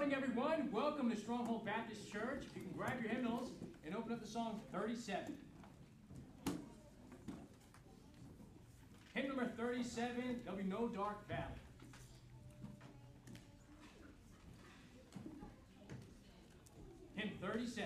morning, everyone. Welcome to Stronghold Baptist Church. If you can grab your hymnals and open up the song 37. Hymn number 37, There'll Be No Dark Valley. Hymn 37.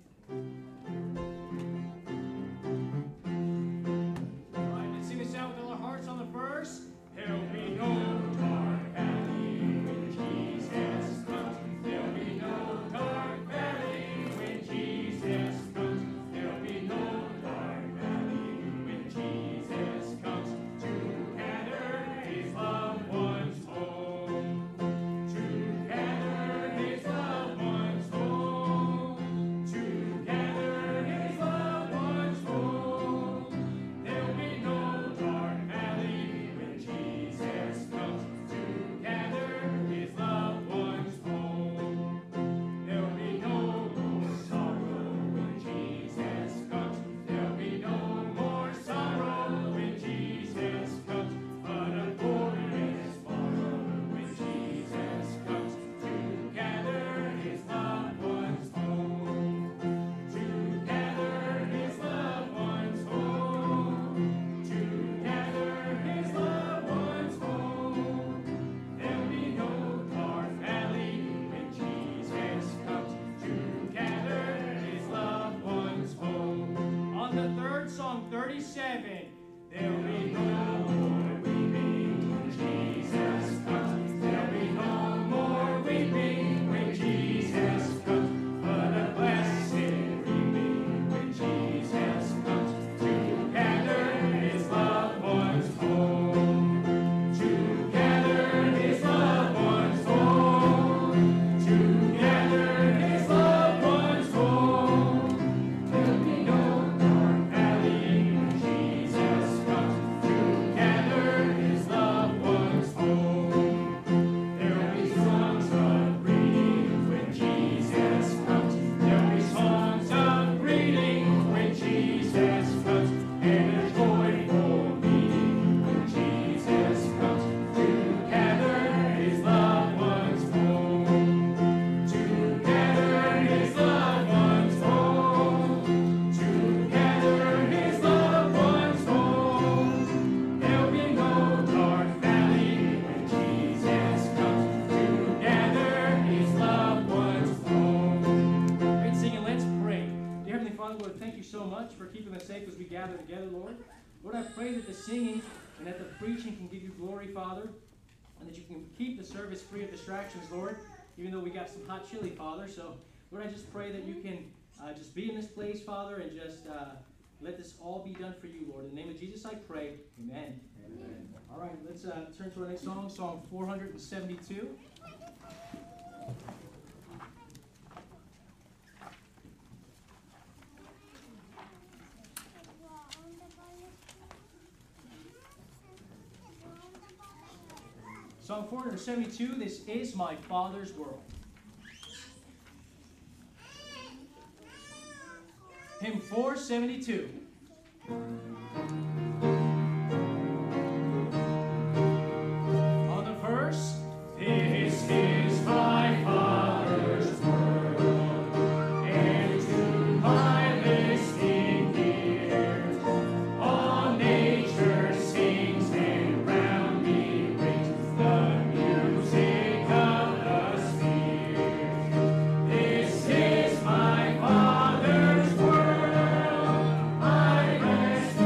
All right, let's sing this out with all our hearts on the verse. There'll be no dark valley when Jesus comes. There'll be no dark valley when Jesus comes. There'll be no dark valley when Jesus comes to gather his loved ones home. To gather his loved ones home. To gather his loved ones home. There'll be no dark valley when Jesus comes to gather his loved ones home. There'll be no more sorrow when Jesus comes. There'll be no more sorrow when Jesus comes. But a glorious morrow when Jesus comes to gather his loved ones home. To gather his loved ones home. To gather his loved ones home. There'll be no dark valley when Jesus comes to gather his loved ones home. On the third song, 37, there'll be no more weeping when Jesus comes. There'll be no more weeping when Jesus comes. But a blessed reaping when Jesus comes to gather his loved ones home. To gather his loved ones home. To gather his loved ones home. There'll be no dark valley when Jesus comes to gather his loved ones home. There'll be songs of greeting when Jesus comes. There'll be songs of greeting when Jesus comes. And a joyful meeting when Jesus comes to gather his loved ones home. To gather his loved ones home. To gather his loved ones home. There'll be no dark valley when Jesus comes to gather his loved ones home. Great singing, let's pray. Dear Heavenly Father, Lord, thank you so much for keeping us safe as we gather together, Lord. Lord, I pray that the singing and that the preaching can give you glory, Father, and that you can keep the service free of distractions, Lord, even though we got some hot chili, Father. So, Lord, I just pray that you can just be in this place, Father, and just let this all be done for you, Lord. In the name of Jesus, I pray. Amen. Amen. All right, let's turn to our next song, Song 472. Song 472, This Is My Father's World. Hymn 472. On the first, this is my Father's world, and to my listening ears, all nature sings and round me rings the music of the spheres. This is my Father's world, I rest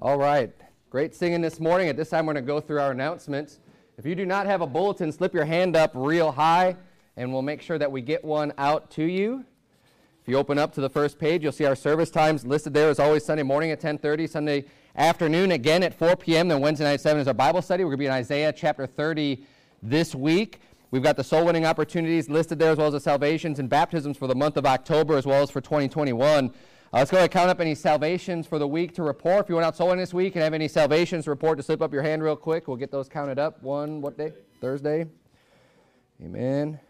All right. Great singing this morning. At this time, we're going to go through our announcements. If you do not have a bulletin, slip your hand up real high, and we'll make sure that we get one out to you. If you open up to the first page, you'll see our service times listed there. As always, Sunday morning at 10:30, Sunday afternoon again at 4 p.m., then Wednesday night at 7 is our Bible study. We're going to be in Isaiah chapter 30 this week. We've got the soul-winning opportunities listed there, as well as the salvations and baptisms for the month of October, as well as for 2021. Let's go ahead and count up any salvations for the week to report. If you went out soul winning this week and have any salvations to report, to slip up your hand real quick. We'll get those counted up. One, what day? Thursday. Amen.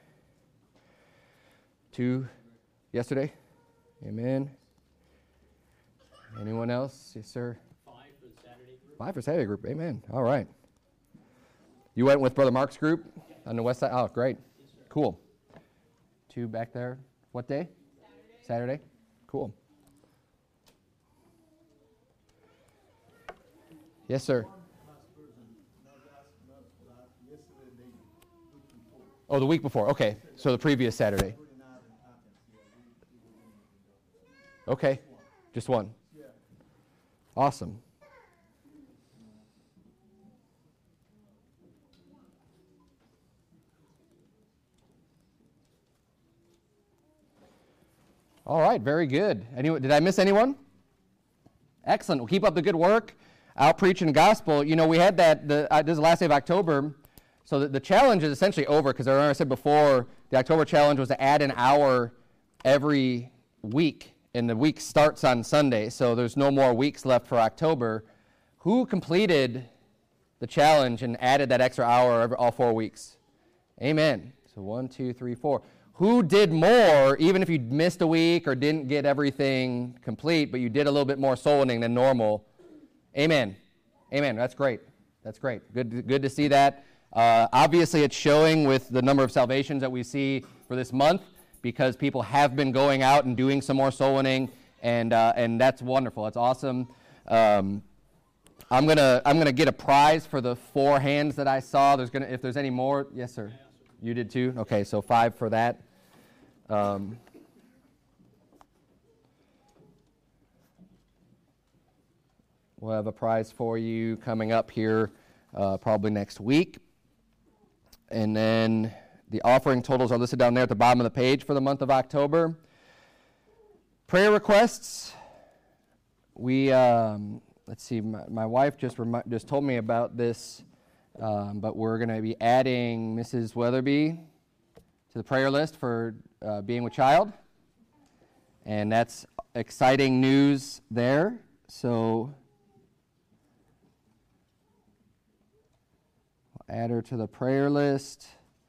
2, yesterday. Amen. Anyone else? Yes, sir. 5 for the Saturday group. 5 for Saturday group. Amen. All right. You went with Brother Mark's group on the west side? Oh, great. Yes, sir. Cool. 2 back there. What day? Saturday. Cool. Yes, sir. Oh, the week before. Okay. So the previous Saturday. Okay. Just one. Awesome. All right. Very good. Anyone? Did I miss anyone? Excellent. Well, keep up the good work. Out preaching the gospel. You know, we had that, this is the last day of October, so the challenge is essentially over, because I said before, the October challenge was to add an hour every week, and the week starts on Sunday, so there's no more weeks left for October. Who completed the challenge and added that extra hour all 4 weeks? Amen. So 1, 2, 3, 4. Who did more, even if you missed a week or didn't get everything complete, but you did a little bit more soul winning than normal? Amen. Amen. That's great. That's great. Good to see that. Obviously, it's showing with the number of salvations that we see for this month, because people have been going out and doing some more soul winning, and that's wonderful. That's awesome. I'm gonna get a prize for the 4 hands that I saw. If there's any more, yes, sir. You did too. Okay, so 5 for that. We'll have a prize for you coming up here probably next week. And then the offering totals are listed down there at the bottom of the page for the month of October. Prayer requests. We, let's see, my wife just told me about this, but we're going to be adding Mrs. Weatherby to the prayer list for being with child. And that's exciting news there. So add her to the prayer list.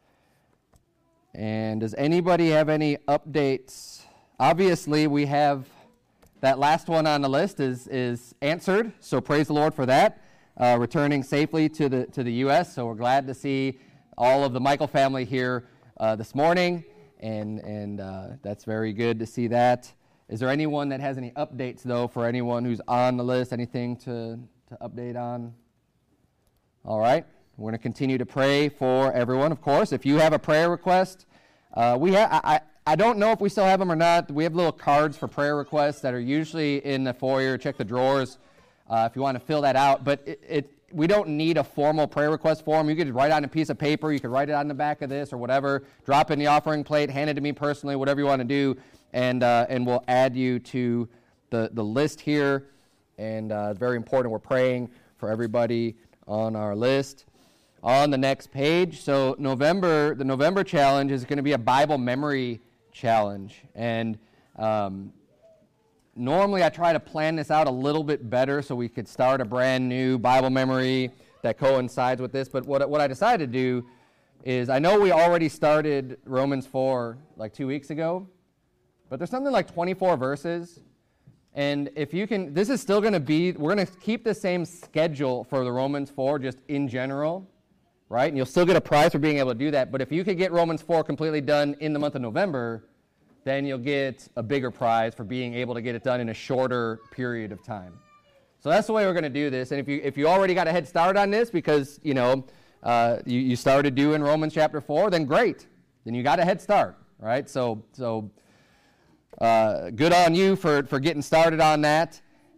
And does anybody have any updates? Obviously, we have that last one on the list is answered, so praise the Lord for that. Returning safely to the U.S., so we're glad to see all of the Michael family here this morning, and that's very good to see that. Is there anyone that has any updates, though, for anyone who's on the list? Anything to update on? All right. We're going to continue to pray for everyone, of course. If you have a prayer request, I don't know if we still have them or not. We have little cards for prayer requests that are usually in the foyer. Check the drawers if you want to fill that out. But we don't need a formal prayer request form. You could write on a piece of paper. You could write it on the back of this or whatever. Drop in the offering plate. Hand it to me personally, whatever you want to do. And we'll add you to the list here. And it's very important. We're praying for everybody on our list. On the next page, so the November challenge is going to be a Bible memory challenge. And normally I try to plan this out a little bit better so we could start a brand new Bible memory that coincides with this. But what I decided to do is, I know we already started Romans 4 like 2 weeks ago, but there's something like 24 verses. And if you can, this is still going to be, we're going to keep the same schedule for the Romans 4 just in general. Right? And you'll still get a prize for being able to do that. But if you could get Romans 4 completely done in the month of November, then you'll get a bigger prize for being able to get it done in a shorter period of time. So that's the way we're going to do this. And if you already got a head start on this because, you started doing Romans chapter 4, then great. Then you got a head start, right? So good on you for getting started on that.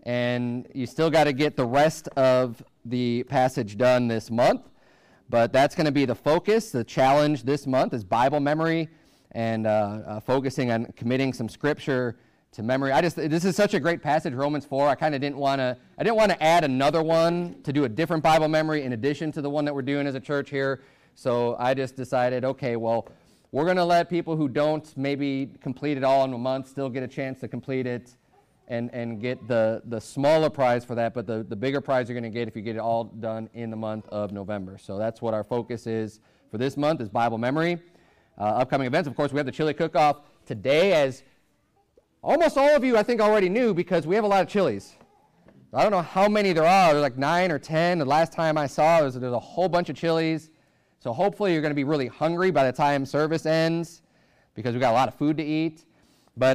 and you still got to get the rest of the passage done this month. But that's going to be the focus. The challenge this month is Bible memory and focusing on committing some scripture to memory. This is such a great passage, Romans 4. I didn't want to add another one to do a different Bible memory in addition to the one that we're doing as a church here. So I just decided, okay, well, we're going to let people who don't maybe complete it all in a month still get a chance to complete it and get the smaller prize for that, but the bigger prize you're going to get if you get it all done in the month of November. So that's what our focus is for this month, is Bible memory. Upcoming events, of course, we have the chili cook-off today, as almost all of you, I think, already knew, because we have a lot of chilies. I don't know how many there are. There's like 9 or 10. The last time I saw, there's a whole bunch of chilies. So hopefully you're going to be really hungry by the time service ends, because we've got a lot of food to eat. But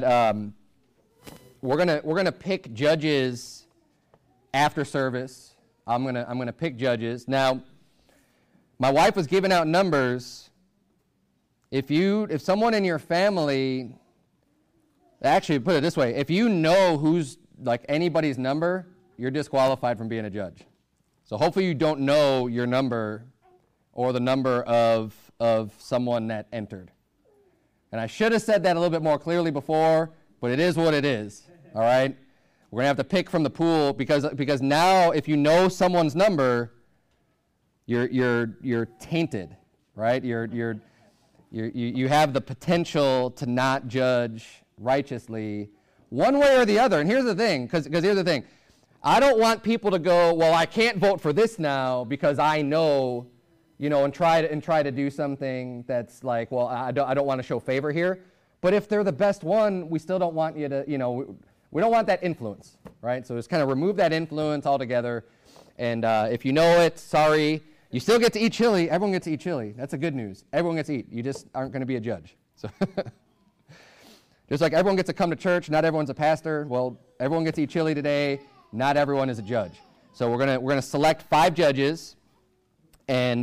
we're gonna pick judges after service. I'm gonna pick judges. Now, my wife was giving out numbers. If someone in your family, actually put it this way, if you know who's like anybody's number, you're disqualified from being a judge. So hopefully you don't know your number or the number of someone that entered. And I should have said that a little bit more clearly before, but it is what it is. All right? We're going to have to pick from the pool, because now if you know someone's number, you're tainted, right? You have the potential to not judge righteously one way or the other. And here's the thing, because here's the thing. I don't want people to go, well, I can't vote for this now because I know, and try to do something that's like, well, I don't want to show favor here. But if they're the best one, we still don't want you to, we don't want that influence, right? So just kind of remove that influence altogether. And if you know it, sorry. You still get to eat chili. Everyone gets to eat chili. That's the good news. Everyone gets to eat. You just aren't going to be a judge. So just like everyone gets to come to church, not everyone's a pastor. Well, everyone gets to eat chili today. Not everyone is a judge. So we're gonna select 5 judges, and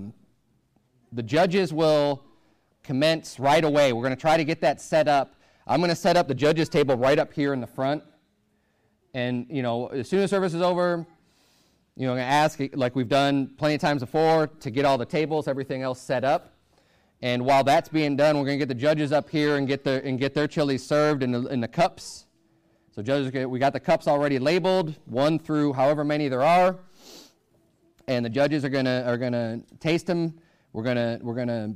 the judges will commence right away. We're going to try to get that set up. I'm going to set up the judges table right up here in the front. And, as soon as service is over, I'm going to ask, like we've done plenty of times before, to get all the tables, everything else set up. And while that's being done, we're going to get the judges up here and get their chili served in the cups. So judges, we got the cups already labeled, 1 through however many there are. And the judges are gonna taste them. We're gonna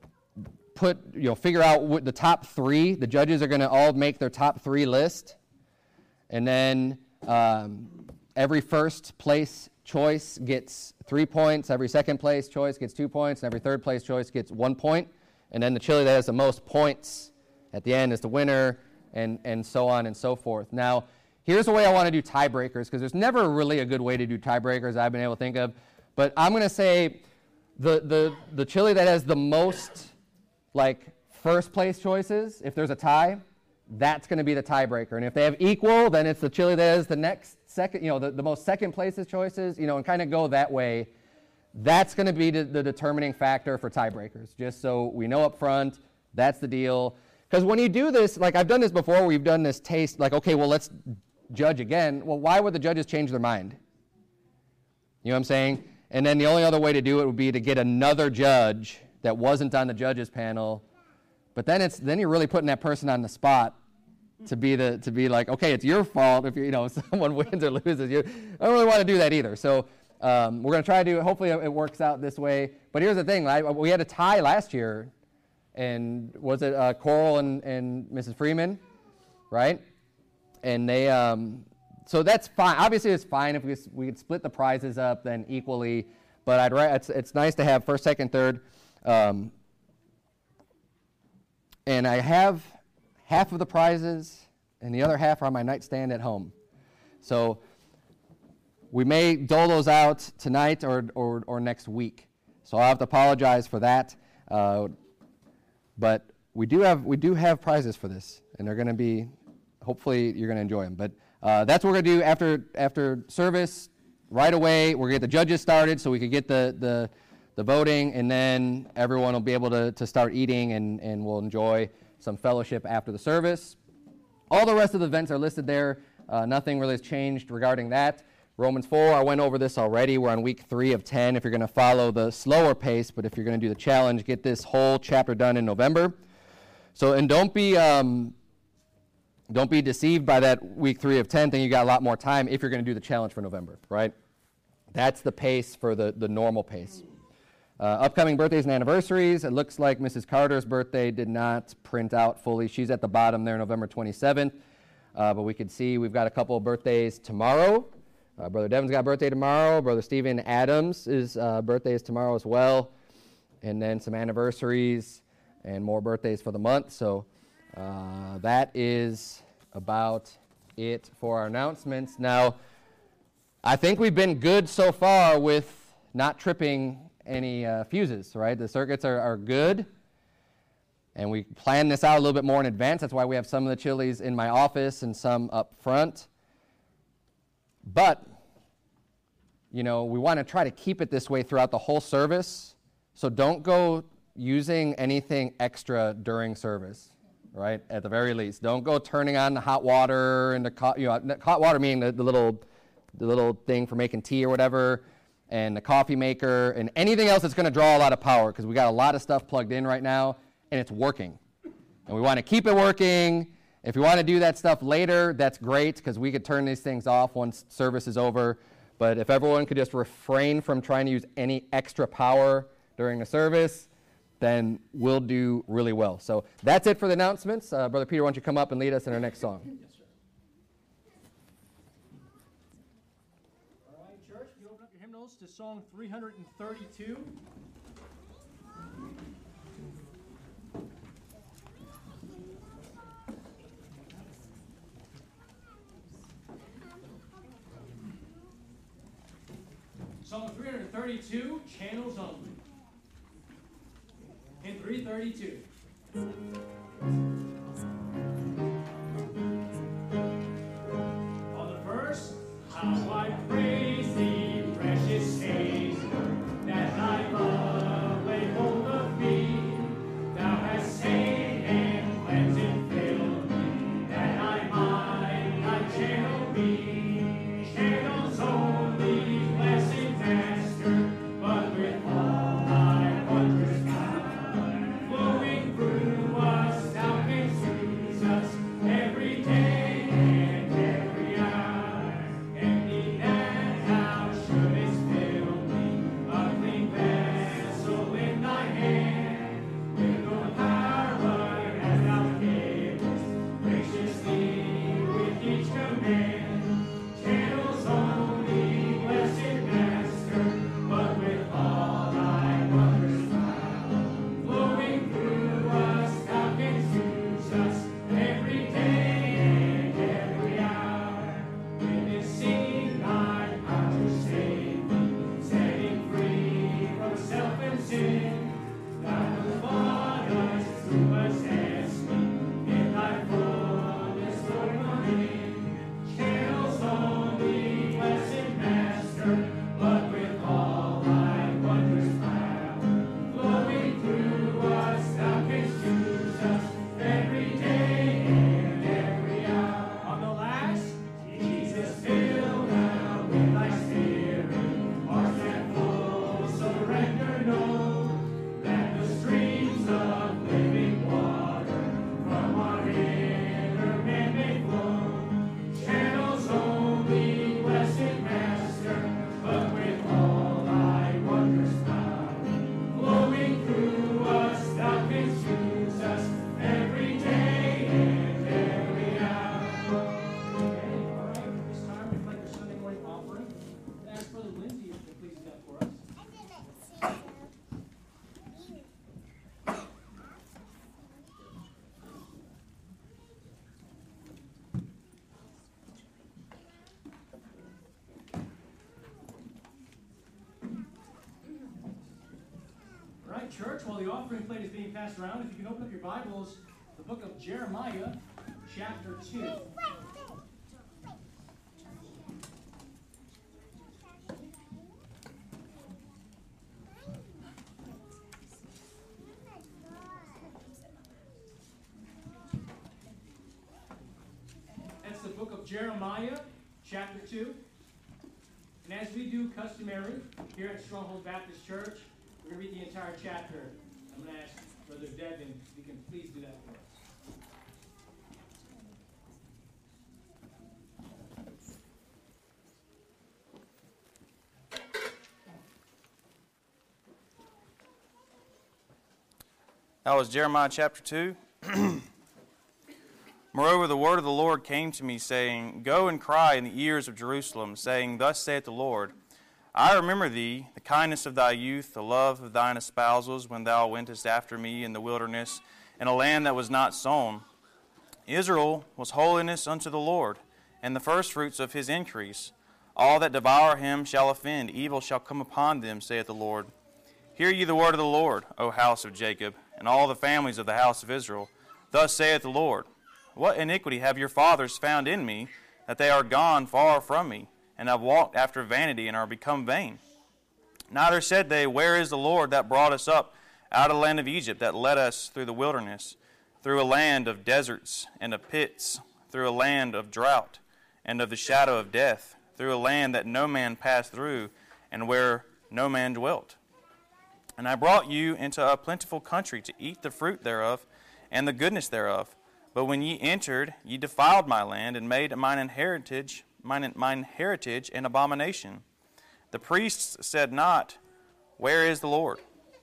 figure out what the top 3. The judges are gonna all make their top 3 list, and then every first place choice gets 3 points. Every second place choice gets 2 points, and every third place choice gets 1 point. And then the chili that has the most points at the end is the winner, and so on and so forth. Now, here's the way I want to do tiebreakers, because there's never really a good way to do tiebreakers I've been able to think of. But I'm going to say the chili that has the most first place choices, if there's a tie, that's going to be the tiebreaker. And if they have equal, then it's the chili that has the next second, the most second places choices, and kind of go that way. That's going to be the determining factor for tiebreakers, just so we know up front, that's the deal. Because when you do this, I've done this before, where we've done this taste, okay, well, let's judge again. Well, why would the judges change their mind? You know what I'm saying? And then the only other way to do it would be to get another judge that wasn't on the judges panel. But then you're really putting that person on the spot to be like, okay, it's your fault if someone wins or loses. I don't really want to do that either. So we're going to try to do it. Hopefully it works out this way. But here's the thing: we had a tie last year, and was it Coral and Mrs. Freeman, right? And they so that's fine. Obviously, it's fine if we could split the prizes up then equally. But it's nice to have first, second, third. And I have half of the prizes, and the other half are on my nightstand at home. So we may dole those out tonight or next week. So I'll have to apologize for that. But we do have prizes for this, and they're going to be, hopefully you're going to enjoy them. But that's what we're going to do after service. Right away, we're going to get the judges started so we could get the voting, and then everyone will be able to start eating, and we'll enjoy some fellowship after the service. All the rest of the events are listed there Nothing really has changed regarding that. Romans 4, I went over this already. We're on week 3 of 10 if you're going to follow the slower pace, but if you're going to do the challenge, get this whole chapter done in November. So, and don't be deceived by that week 3 of 10 thing. You got a lot more time if you're going to do the challenge for November, right? That's the pace for the normal pace. Upcoming birthdays and anniversaries. It looks like Mrs. Carter's birthday did not print out fully. She's at the bottom there, November 27th. But we can see we've got a couple of birthdays tomorrow. Brother Devin's got a birthday tomorrow. Brother Stephen Adams' birthday is tomorrow as well. And then some anniversaries and more birthdays for the month. So that is about it for our announcements. Now, I think we've been good so far with not tripping any fuses, right? The circuits are good. And we planned this out a little bit more in advance. That's why we have some of the chilies in my office and some up front. But, you know, we want to try to keep it this way throughout the whole service. So don't go using anything extra during service, right? At the very least. Don't go turning on the hot water and hot water meaning the little thing for making tea or whatever, and the coffee maker, and anything else that's going to draw a lot of power, because we got a lot of stuff plugged in right now, and it's working. And we want to keep it working. If you want to do that stuff later, that's great, because we could turn these things off once service is over. But if everyone could just refrain from trying to use any extra power during the service, then we'll do really well. So that's it for the announcements. Brother Peter, why don't you come up and lead us in our next song? Yes, sir. All right, church, you open up your hymnals to Song 332. Song 332, Channels Only. In 332. On the first, how I praise thee, precious Savior, that thy love lay hold of me. Thou hast saved and cleansed and filled me, that I might thy channel be. Channels only, blessed Master, but with all thy wondrous power, flowing through us, thou canst use us every day and every hour. Empty that thou shouldest fill me, a clean vessel in thy hand, with no power as thou givest, graciously with each command. Channels only, blessed Master, but with all thy wondrous power, flowing through us, thou canst use us every day and every hour. Witnessing thy power to save me, setting free from self and sin, thou wilt follow us, through us as me, in thy fullness, Lord, come in. Channels only, blessed Master, but with all thy wondrous power, flowing through us, thou canst use us every day and every hour. On the last, Jesus, fill thou with thy Spirit, hearts that full surrender know, that the streams of living water from our inner man may flow. Channels only, blessed Master, but with all thy wondrous power, flowing through us, thou canst use us every day and every hour. Okay, all right, this time we'd like our Sunday morning offering. Ask Brother Lindsay if he'll please do that for us. All right, church, while the offering plate is being passed around, if you can open up your Bibles, the book of Jeremiah, chapter 2. That's the book of Jeremiah chapter 2. And as we do customary here at Stronghold Baptist Church, we're going to read the entire chapter. I'm going to ask Brother Devin if he can please do that for us. That was Jeremiah chapter 2. Moreover, the word of the Lord came to me, saying, Go and cry in the ears of Jerusalem, saying, Thus saith the Lord, I remember thee, the kindness of thy youth, the love of thine espousals, when thou wentest after me in the wilderness, in a land that was not sown. Israel was holiness unto the Lord, and the firstfruits of his increase. All that devour him shall offend, evil shall come upon them, saith the Lord. Hear ye the word of the Lord, O house of Jacob, and all the families of the house of Israel. Thus saith the Lord, What iniquity have your fathers found in me, that they are gone far from me, and have walked after vanity, and are become vain? Neither said they, Where is the Lord that brought us up out of the land of Egypt, that led us through the wilderness, through a land of deserts and of pits, through a land of drought and of the shadow of death, through a land that no man passed through, and where no man dwelt? And I brought you into a plentiful country to eat the fruit thereof, and the goodness thereof. But when ye entered, ye defiled my land, and made mine heritage an abomination. The priests said not, Where is the Lord?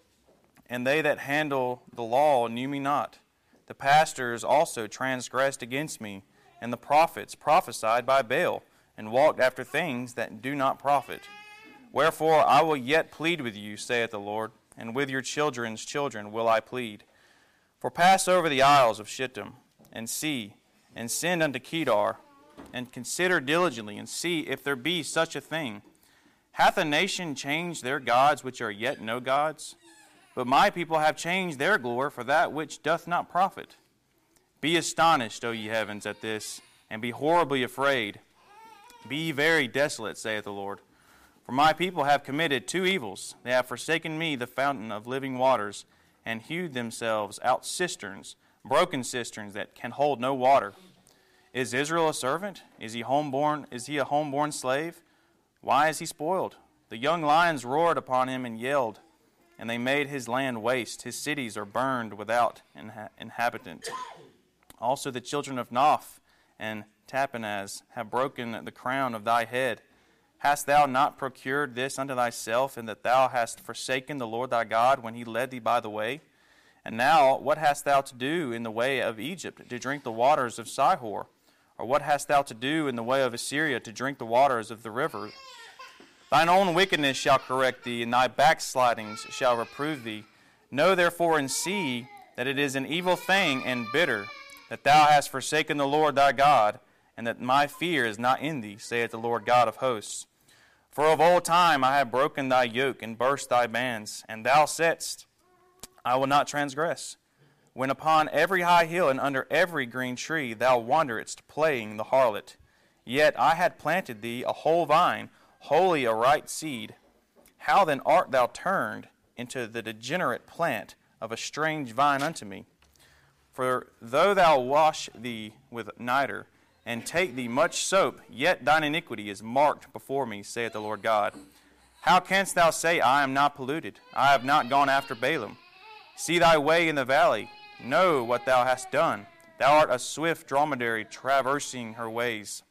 And they that handle the law knew me not. The pastors also transgressed against me, and the prophets prophesied by Baal, and walked after things that do not profit. Wherefore I will yet plead with you, saith the Lord, and with your children's children will I plead. For pass over the isles of Shittim, and see, and send unto Kedar, and consider diligently, and see if there be such a thing. Hath a nation changed their gods which are yet no gods? But my people have changed their glory for that which doth not profit. Be astonished, O ye heavens, at this, and be horribly afraid. Be ye very desolate, saith the Lord. For my people have committed two evils. They have forsaken me, the fountain of living waters, and hewed themselves out cisterns, broken cisterns that can hold no water. Is Israel a servant? Is he a homeborn slave? Why is he spoiled? The young lions roared upon him and yelled, and they made his land waste. His cities are burned without inhabitant. Also the children of Noph and Tapanaz have broken the crown of thy head. Hast thou not procured this unto thyself, in that thou hast forsaken the Lord thy God when he led thee by the way? And now what hast thou to do in the way of Egypt, to drink the waters of Sihor? Or what hast thou to do in the way of Assyria, to drink the waters of the river? Thine own wickedness shall correct thee, and thy backslidings shall reprove thee. Know therefore and see that it is an evil thing and bitter, that thou hast forsaken the Lord thy God, and that my fear is not in thee, saith the Lord God of hosts. For of old time I have broken thy yoke and burst thy bands, and thou saidst, I will not transgress. When upon every high hill and under every green tree thou wanderedst playing the harlot. Yet I had planted thee a whole vine, wholly a right seed. How then art thou turned into the degenerate plant of a strange vine unto me? For though thou wash thee with niter, and take thee much soap, yet thine iniquity is marked before me, saith the Lord God. How canst thou say, I am not polluted? I have not gone after Balaam. See thy way in the valley. Know what thou hast done. Thou art a swift dromedary traversing her ways.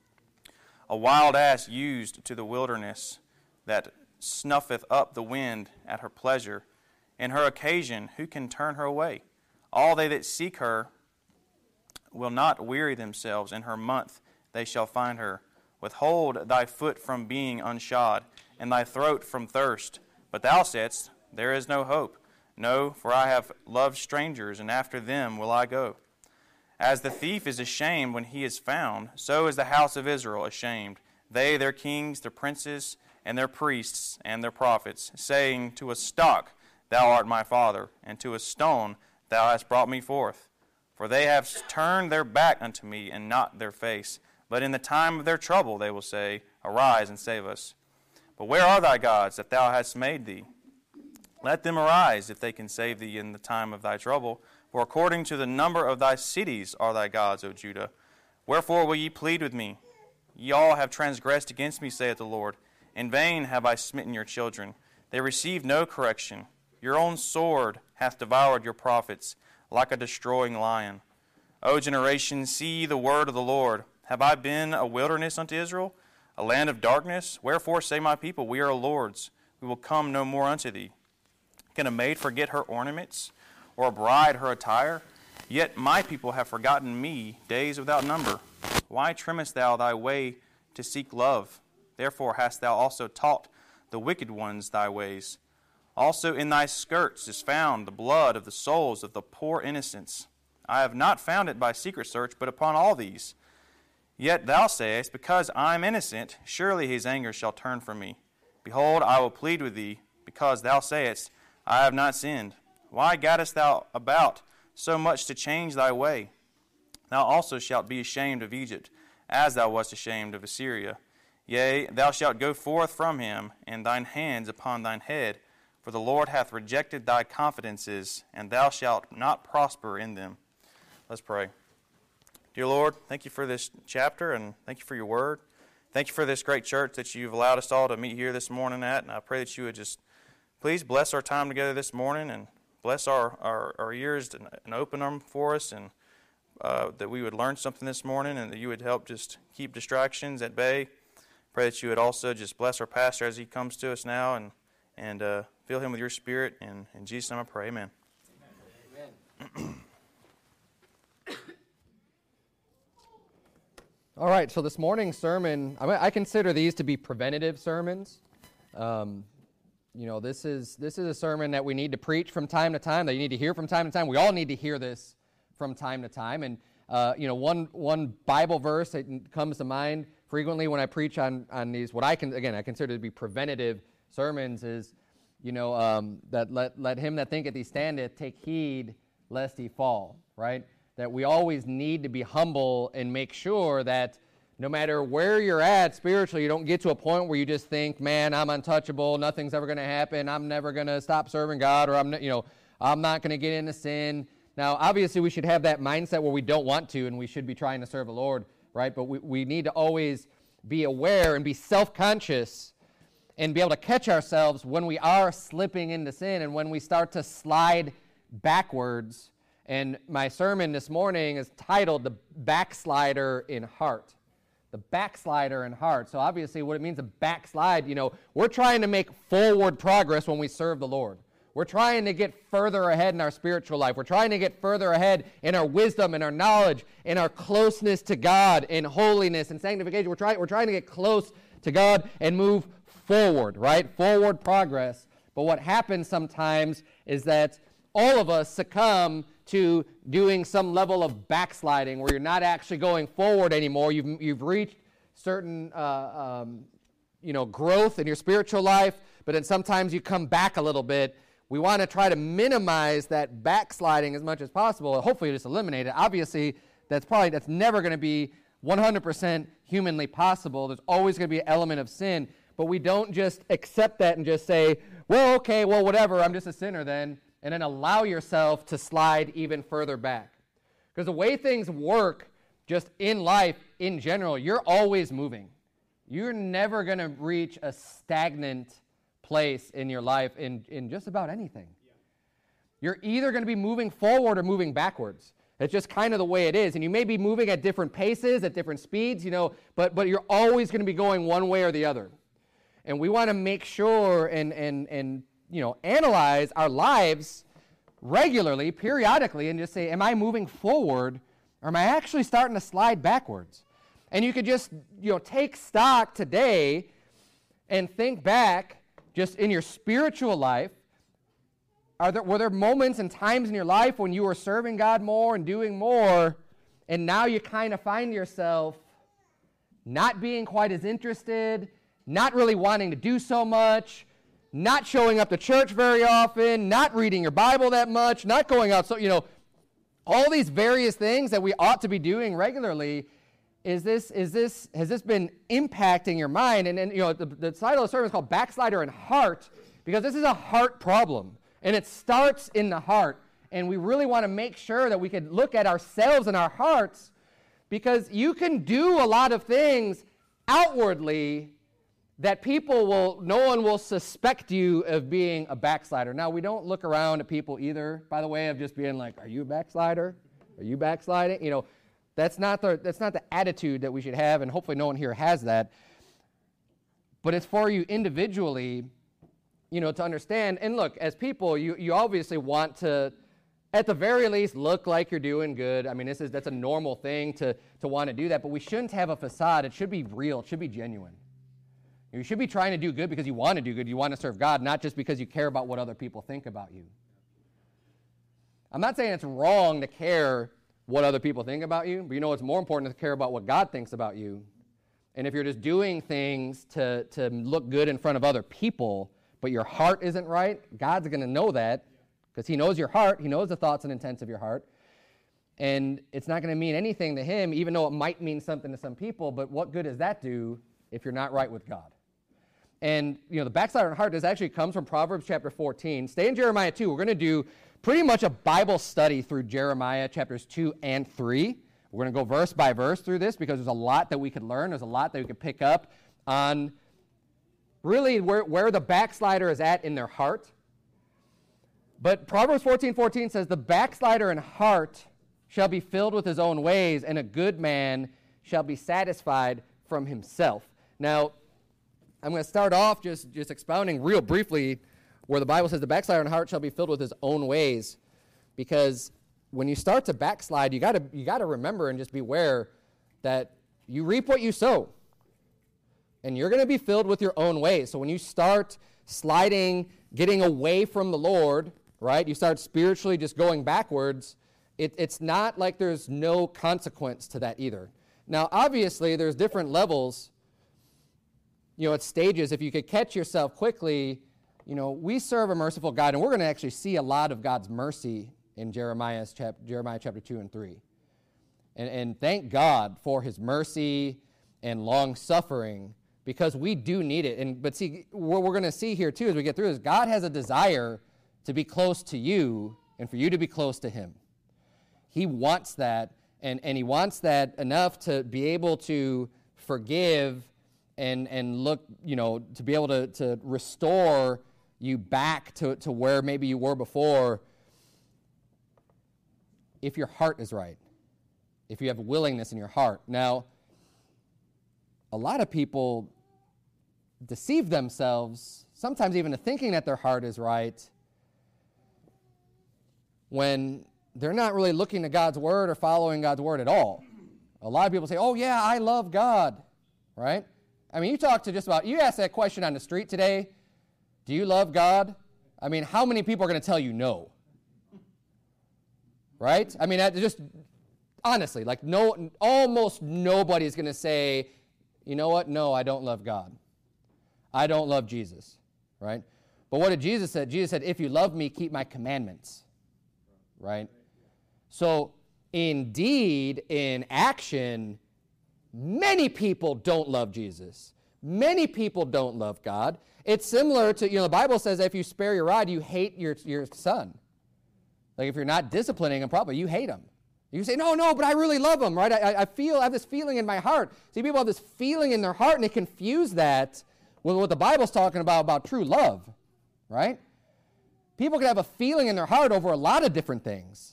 A wild ass used to the wilderness, that snuffeth up the wind at her pleasure. In her occasion, who can turn her away? All they that seek her will not weary themselves. In her month they shall find her. Withhold thy foot from being unshod, and thy throat from thirst. But thou saidst, There is no hope. No, for I have loved strangers, and after them will I go. As the thief is ashamed when he is found, so is the house of Israel ashamed. They, their kings, their princes, and their priests, and their prophets, saying, To a stock, thou art my father, and to a stone, thou hast brought me forth. For they have turned their back unto me, and not their face. But in the time of their trouble they will say, Arise and save us. But where are thy gods that thou hast made thee? Let them arise, if they can save thee in the time of thy trouble. For according to the number of thy cities are thy gods, O Judah. Wherefore will ye plead with me? Ye all have transgressed against me, saith the Lord. In vain have I smitten your children. They receive no correction. Your own sword hath devoured your prophets, like a destroying lion. O generation, see the word of the Lord. Have I been a wilderness unto Israel, a land of darkness? Wherefore say my people, we are lords. We will come no more unto thee. Can a maid forget her ornaments, or a bride her attire? Yet my people have forgotten me days without number. Why trimmest thou thy way to seek love? Therefore hast thou also taught the wicked ones thy ways. Also in thy skirts is found the blood of the souls of the poor innocents. I have not found it by secret search, but upon all these. Yet thou sayest, because I am innocent, surely his anger shall turn from me. Behold, I will plead with thee, because thou sayest, I have not sinned. Why gottest thou about so much to change thy way? Thou also shalt be ashamed of Egypt, as thou wast ashamed of Assyria. Yea, thou shalt go forth from him, and thine hands upon thine head, for the Lord hath rejected thy confidences, and thou shalt not prosper in them. Let's pray. Dear Lord, thank you for this chapter, and thank you for your word. Thank you for this great church that you've allowed us all to meet here this morning at, and I pray that you would just please bless our time together this morning, and bless our ears and open them for us, and that we would learn something this morning, and that you would help just keep distractions at bay. Pray that you would also just bless our pastor as he comes to us now, and fill him with your spirit. And in Jesus' name I pray, amen. Amen. All right, so this morning's sermon, I consider these to be preventative sermons. This is a sermon that we need to preach from time to time, that you need to hear from time to time. We all need to hear this from time to time. And one Bible verse that comes to mind frequently when I preach on these, what I consider to be preventative sermons is, that let him that thinketh he standeth take heed lest he fall, right? That we always need to be humble and make sure that no matter where you're at spiritually, you don't get to a point where you just think, man, I'm untouchable, nothing's ever going to happen, I'm never going to stop serving God, or I'm not going to get into sin. Now, obviously, we should have that mindset where we don't want to, and we should be trying to serve the Lord, right? But we need to always be aware and be self-conscious and be able to catch ourselves when we are slipping into sin and when we start to slide backwards. And my sermon this morning is titled, The Backslider in Heart. The backslider in heart. So obviously what it means to backslide, we're trying to make forward progress when we serve the Lord. We're trying to get further ahead in our spiritual life. We're trying to get further ahead in our wisdom, in our knowledge, in our closeness to God, in holiness and sanctification. We're trying to get close to God and move forward, right? Forward progress. But what happens sometimes is that all of us succumb to doing some level of backsliding where you're not actually going forward anymore. You've reached certain growth in your spiritual life, but then sometimes you come back a little bit. We want to try to minimize that backsliding as much as possible. Hopefully just eliminate it. Obviously, that's never going to be 100% humanly possible. There's always going to be an element of sin, but we don't just accept that and just say, well, okay, well, whatever, I'm just a sinner then, and then allow yourself to slide even further back. Because the way things work just in life in general, you're always moving. You're never going to reach a stagnant place in your life in just about anything. You're either going to be moving forward or moving backwards. It's just kind of the way it is. And you may be moving at different paces, at different speeds, but you're always going to be going one way or the other. And we want to make sure and analyze our lives regularly, periodically, and just say, am I moving forward, or am I actually starting to slide backwards? And you could just, take stock today and think back just in your spiritual life. Were there moments and times in your life when you were serving God more and doing more, and now you kind of find yourself not being quite as interested, not really wanting to do so much, not showing up to church very often, not reading your Bible that much, not going out. So, all these various things that we ought to be doing regularly, has this been impacting your mind? And the title of the sermon is called Backslider in Heart, because this is a heart problem, and it starts in the heart. And we really want to make sure that we could look at ourselves and our hearts Because you can do a lot of things outwardly that no one will suspect you of being a backslider. Now, we don't look around at people either, by the way, of just being like, are you a backslider? Are you backsliding? You know, that's not the attitude that we should have, and hopefully no one here has that. But it's for you individually, you know, to understand. And look, as people, you obviously want to, at the very least, look like you're doing good. I mean, that's a normal thing to want to do that, but we shouldn't have a facade. It should be real. It should be genuine. You should be trying to do good because you want to do good. You want to serve God, not just because you care about what other people think about you. I'm not saying it's wrong to care what other people think about you, but you know it's more important to care about what God thinks about you. And if you're just doing things to look good in front of other people, but your heart isn't right, God's going to know that because he knows your heart. He knows the thoughts and intents of your heart. And it's not going to mean anything to him, even though it might mean something to some people, but what good does that do if you're not right with God? And, you know, the backslider in heart, this actually comes from Proverbs chapter 14. Stay in Jeremiah 2. We're going to do pretty much a Bible study through Jeremiah chapters 2 and 3. We're going to go verse by verse through this because there's a lot that we could learn. There's a lot that we could pick up on really where the backslider is at in their heart. But Proverbs 14:14 says, the backslider in heart shall be filled with his own ways, and a good man shall be satisfied from himself. Now, I'm going to start off just expounding real briefly where the Bible says the backslider in heart shall be filled with his own ways, because when you start to backslide, you got to remember and just beware that you reap what you sow, and you're going to be filled with your own ways. So when you start sliding, getting away from the Lord, right? You start spiritually just going backwards. It's not like there's no consequence to that either. Now, obviously, there's different levels. You know, at stages, if you could catch yourself quickly, you know, we serve a merciful God, and we're going to actually see a lot of God's mercy in Jeremiah chapter 2 and 3. And thank God for his mercy and long-suffering, because we do need it. But see, what we're going to see here, too, as we get through this, God has a desire to be close to you and for you to be close to him. He wants that, and he wants that enough to be able to forgive and look, you know, to be able to restore you back to where maybe you were before, if your heart is right, if you have willingness in your heart. Now, a lot of people deceive themselves, sometimes even to thinking that their heart is right, when they're not really looking to God's word or following God's word at all. A lot of people say, oh yeah, I love God, right? I mean, you ask that question on the street today, do you love God? I mean, how many people are going to tell you no? Right? I mean, just honestly, like almost nobody's going to say, you know what? No, I don't love God. I don't love Jesus, right? But what did Jesus say? Jesus said, if you love me, keep my commandments, right? So, indeed, in action, many people don't love Jesus. Many people don't love God. It's similar to, the Bible says that if you spare your rod, you hate your son. Like if you're not disciplining him properly, you hate him. You say, no, but I really love him, right? I have this feeling in my heart. See, people have this feeling in their heart, and they confuse that with what the Bible's talking about true love, right? People can have a feeling in their heart over a lot of different things.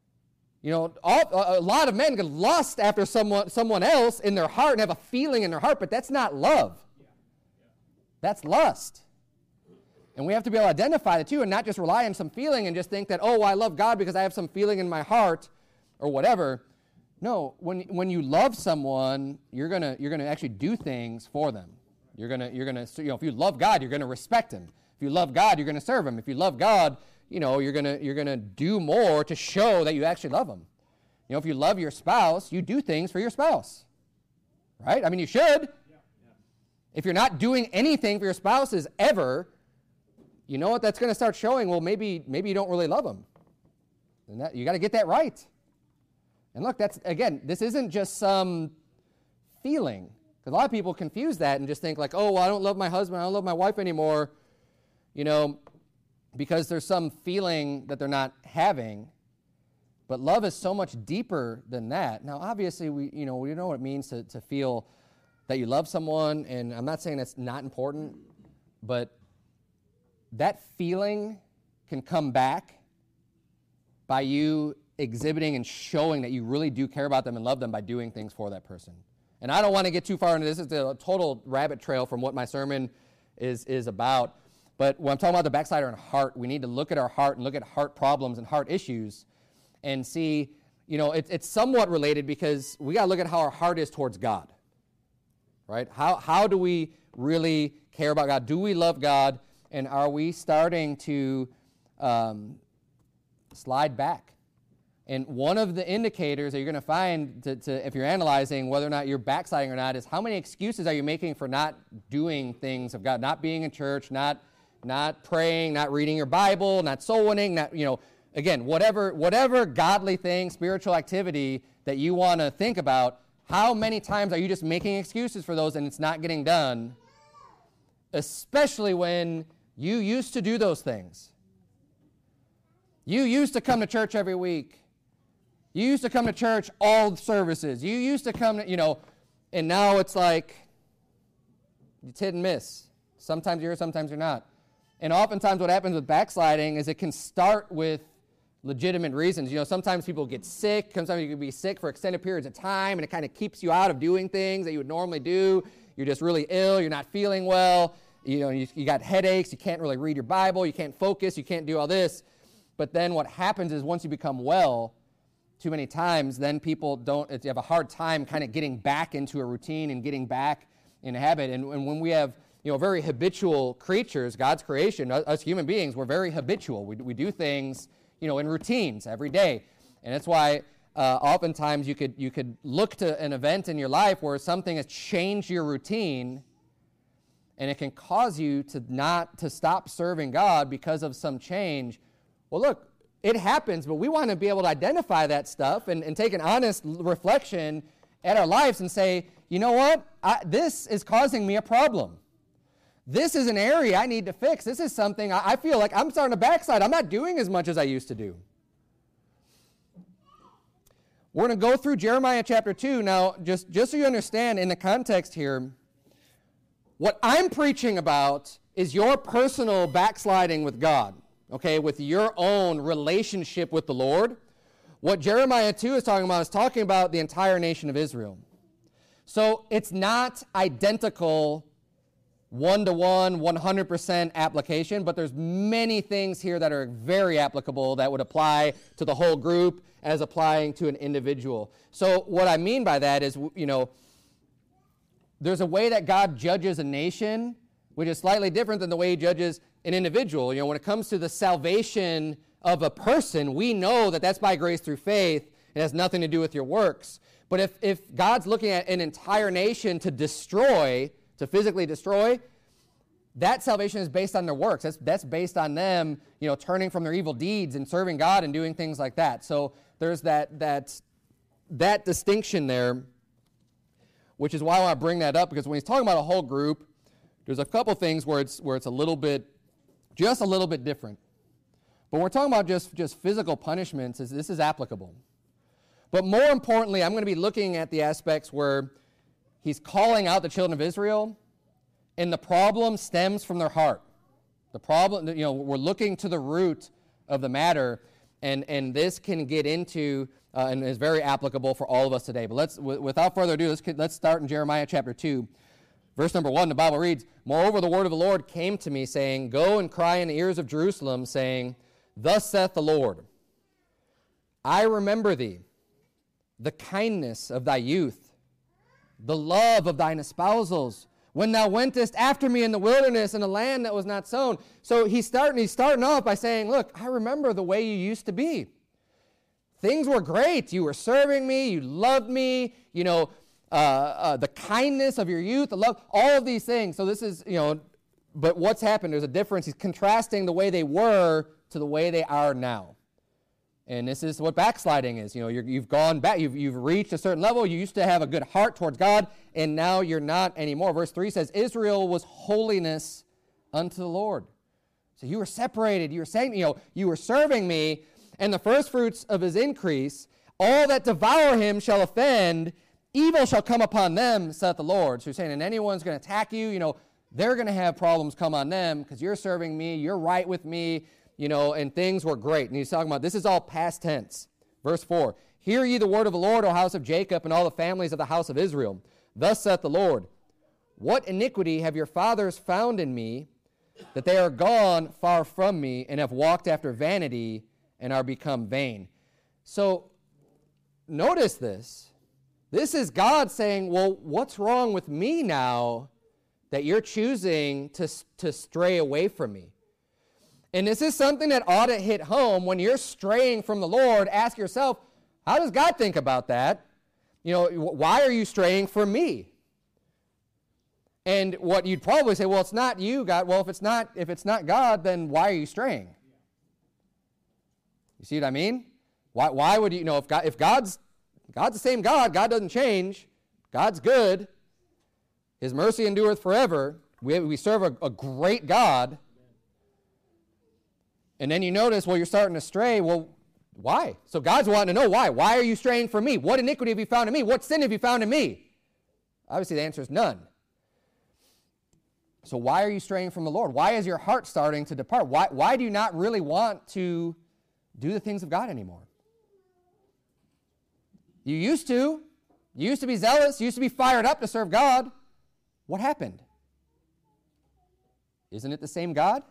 A lot of men can lust after someone else in their heart and have a feeling in their heart, but that's not love. That's lust. And we have to be able to identify the two and not just rely on some feeling and just think that, oh, I love God because I have some feeling in my heart or whatever. No, when you love someone, you're gonna actually do things for them. You're gonna if you love God, you're gonna respect him. If you love God, you're gonna serve him. If you love God, you're gonna do more to show that you actually love him. If you love your spouse, you do things for your spouse, right? I mean, you should. If you're not doing anything for your spouses ever, you know what? That's going to start showing. Well, maybe you don't really love them, and you got to get that right. And look, this isn't just some feeling, because a lot of people confuse that and just think like, oh, well, I don't love my husband, I don't love my wife anymore, because there's some feeling that they're not having. But love is so much deeper than that. Now, obviously, we know what it means to feel that you love someone, and I'm not saying that's not important, but that feeling can come back by you exhibiting and showing that you really do care about them and love them by doing things for that person. And I don't want to get too far into this. It's a total rabbit trail from what my sermon is about. But when I'm talking about the backslider and heart, we need to look at our heart and look at heart problems and heart issues and see, it's somewhat related because we got to look at how our heart is towards God, right? How do we really care about God? Do we love God? And are we starting to slide back? And one of the indicators that you're going to find if you're analyzing whether or not you're backsliding or not is how many excuses are you making for not doing things of God, not being in church, not praying, not reading your Bible, not soul winning, again, whatever godly thing, spiritual activity that you want to think about, how many times are you just making excuses for those and it's not getting done, especially when you used to do those things. You used to come to church every week. You used to come to church all services. You used to come to, and now it's like it's hit and miss. Sometimes you're here, sometimes you're not. And oftentimes what happens with backsliding is it can start with legitimate reasons. Sometimes people get sick. Sometimes you can be sick for extended periods of time, and it kind of keeps you out of doing things that you would normally do. You're just really ill. You're not feeling well. You got headaches. You can't really read your Bible. You can't focus. You can't do all this. But then what happens is once you become well, too many times, then people you have a hard time kind of getting back into a routine and getting back in a habit. And when we have, very habitual creatures, God's creation, us human beings, we're very habitual. We do things, in routines every day. And that's why oftentimes you could look to an event in your life where something has changed your routine, and it can cause you to stop serving God because of some change. Well, look, it happens, but we want to be able to identify that stuff and take an honest reflection at our lives and say, you know what? This is causing me a problem. This is an area I need to fix. This is something I feel like I'm starting to backslide. I'm not doing as much as I used to do. We're going to go through Jeremiah chapter 2. Now, just so you understand in the context here, what I'm preaching about is your personal backsliding with God. Okay, with your own relationship with the Lord. What Jeremiah 2 is talking about the entire nation of Israel. So it's not identical 1-to-1, 100% application, but there's many things here that are very applicable that would apply to the whole group as applying to an individual. So what I mean by that is, there's a way that God judges a nation which is slightly different than the way he judges an individual. When it comes to the salvation of a person, we know that that's by grace through faith. It has nothing to do with your works. But if God's looking at an entire nation to physically destroy, that salvation is based on their works. That's based on them, turning from their evil deeds and serving God and doing things like that. So there's that distinction there, which is why I want to bring that up, because when he's talking about a whole group, there's a couple things where it's a little bit different. But when we're talking about just physical punishments, this is applicable. But more importantly, I'm going to be looking at the aspects where he's calling out the children of Israel, and the problem stems from their heart. The problem, we're looking to the root of the matter, and this can get into and is very applicable for all of us today. But without further ado, let's start in Jeremiah chapter 2. Verse number 1, the Bible reads, "Moreover, the word of the Lord came to me, saying, Go and cry in the ears of Jerusalem, saying, Thus saith the Lord, I remember thee, the kindness of thy youth, the love of thine espousals, when thou wentest after me in the wilderness in a land that was not sown." So he's starting off by saying, look, I remember the way you used to be. Things were great. You were serving me. You loved me. The kindness of your youth, the love, all of these things. So this is, but what's happened? There's a difference. He's contrasting the way they were to the way they are now. And this is what backsliding is. You've gone back. You've reached a certain level. You used to have a good heart towards God, and now you're not anymore. Verse 3 says, Israel was holiness unto the Lord. So you were separated. You were saying, you were serving me, and the firstfruits of his increase. All that devour him shall offend. Evil shall come upon them, saith the Lord. So you're saying, and anyone's going to attack you, they're going to have problems come on them because you're serving me, you're right with me, and things were great. And he's talking about, this is all past tense. Verse 4, hear ye the word of the Lord, O house of Jacob, and all the families of the house of Israel. Thus saith the Lord, what iniquity have your fathers found in me, that they are gone far from me, and have walked after vanity, and are become vain? So, notice this. This is God saying, well, what's wrong with me now that you're choosing to stray away from me? And this is something that ought to hit home. When you're straying from the Lord, ask yourself, how does God think about that? Why are you straying from me? And what you'd probably say, well, it's not you, God. Well, if it's not God, then why are you straying? You see what I mean? Why would you, if God's the same God, God doesn't change, God's good, his mercy endureth forever, we serve a great God, and then you notice, well, you're starting to stray, well, why? So God's wanting to know why. Why are you straying from me? What iniquity have you found in me? What sin have you found in me? Obviously, the answer is none. So why are you straying from the Lord? Why is your heart starting to depart? Why do you not really want to do the things of God anymore? You used to. You used to be zealous. You used to be fired up to serve God. What happened? Isn't it the same God?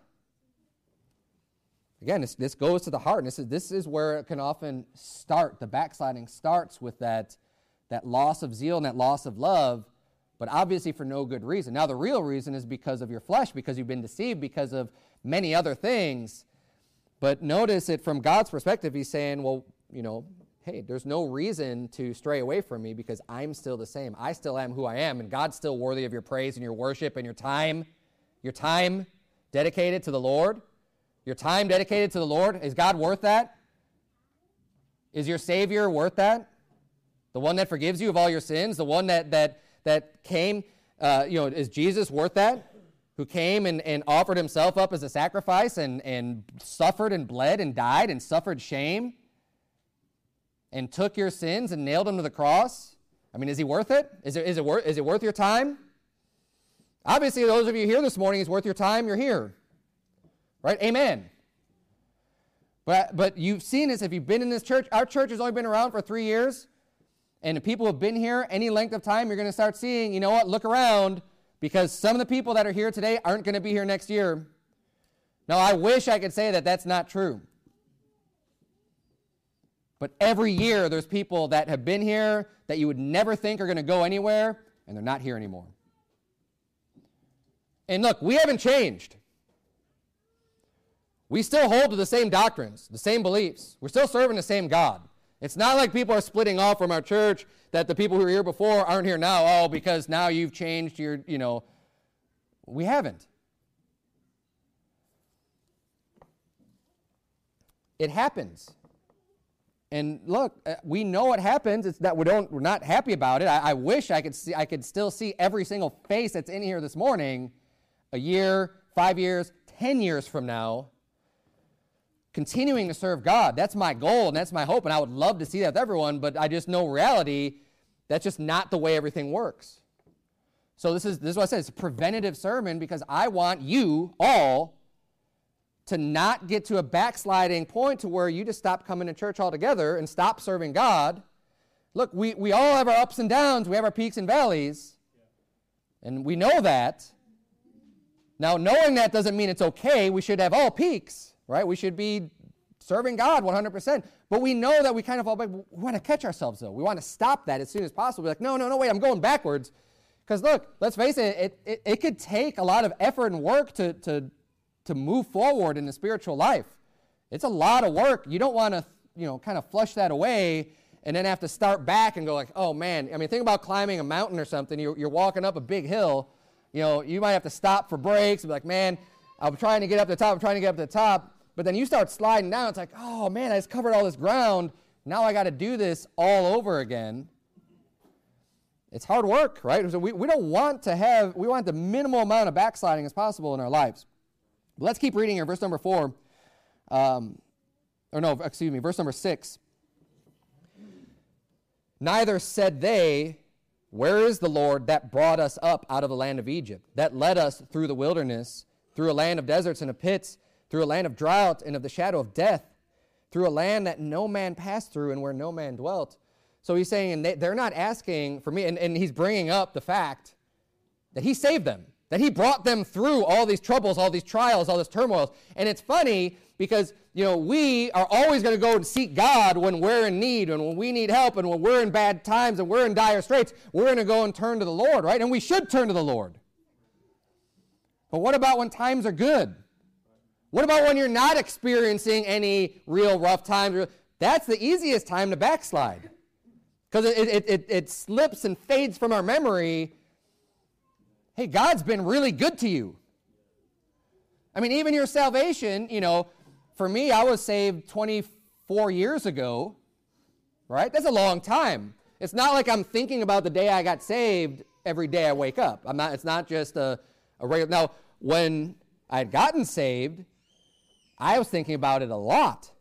Again, this goes to the heart. And this is where it can often start. The backsliding starts with that loss of zeal and that loss of love, but obviously for no good reason. Now, the real reason is because of your flesh, because you've been deceived, because of many other things. But notice it from God's perspective. He's saying, well, hey, there's no reason to stray away from me because I'm still the same. I still am who I am, and God's still worthy of your praise and your worship and your time dedicated to the Lord. Your time dedicated to the Lord. Is God worth that? Is your Savior worth that? The one that forgives you of all your sins, the one that came, is Jesus worth that? Who came and offered himself up as a sacrifice and suffered and bled and died and suffered shame and took your sins and nailed them to the cross? I mean, is he worth it? Is it worth your time? Obviously, those of you here this morning, it's worth your time. You're here. Right? Amen. But you've seen this. If you've been in this church, our church has only been around for 3 years. And the people who have been here any length of time, you're going to start seeing, you know what, look around, because some of the people that are here today aren't going to be here next year. Now, I wish I could say that that's not true. But every year there's people that have been here that you would never think are going to go anywhere, and they're not here anymore. And look, we haven't changed. We still hold to the same doctrines, the same beliefs. We're still serving the same God. It's not like people are splitting off from our church, that the people who were here before aren't here now, because now you've changed your, we haven't. It happens. And look, we know what happens. It's that we're not happy about it. I wish I could still see every single face that's in here this morning, a year, 5 years, 10 years from now, continuing to serve God. That's my goal and that's my hope, and I would love to see that with everyone, but I just know reality, that's just not the way everything works. So this is what I said. It's a preventative sermon because I want you all to not get to a backsliding point to where you just stop coming to church altogether and stop serving God. Look, we all have our ups and downs. We have our peaks and valleys, and we know that. Now, knowing that doesn't mean it's okay. We should have all peaks. Right? We should be serving God 100%. But we know that we kind of all, we want to catch ourselves, though. We want to stop that as soon as possible. We're like, no, wait, I'm going backwards. Because look, let's face it, it could take a lot of effort and work to move forward in the spiritual life. It's a lot of work. You don't want to, kind of flush that away and then have to start back and go like, oh, man. I mean, think about climbing a mountain or something. You're walking up a big hill. You might have to stop for breaks and be like, man, I'm trying to get up to the top. But then you start sliding down. It's like, oh, man, I just covered all this ground. Now I got to do this all over again. It's hard work, right? So we don't want to we want the minimal amount of backsliding as possible in our lives. But let's keep reading here. Verse number 4. verse number 6. Neither said they, where is the Lord that brought us up out of the land of Egypt, that led us through the wilderness, through a land of deserts and of pits, through a land of drought and of the shadow of death, through a land that no man passed through and where no man dwelt. So he's saying, and they're not asking for me, and he's bringing up the fact that he saved them, that he brought them through all these troubles, all these trials, all this turmoil. And it's funny because, we are always going to go and seek God when we're in need and when we need help and when we're in bad times and we're in dire straits. We're going to go and turn to the Lord, right? And we should turn to the Lord. But what about when times are good? What about when you're not experiencing any real rough times? That's the easiest time to backslide because it slips and fades from our memory. Hey, God's been really good to you. I mean, even your salvation, for me, I was saved 24 years ago, right? That's a long time. It's not like I'm thinking about the day I got saved every day I wake up. It's not just a regular. Now, when I had gotten saved, I was thinking about it a lot.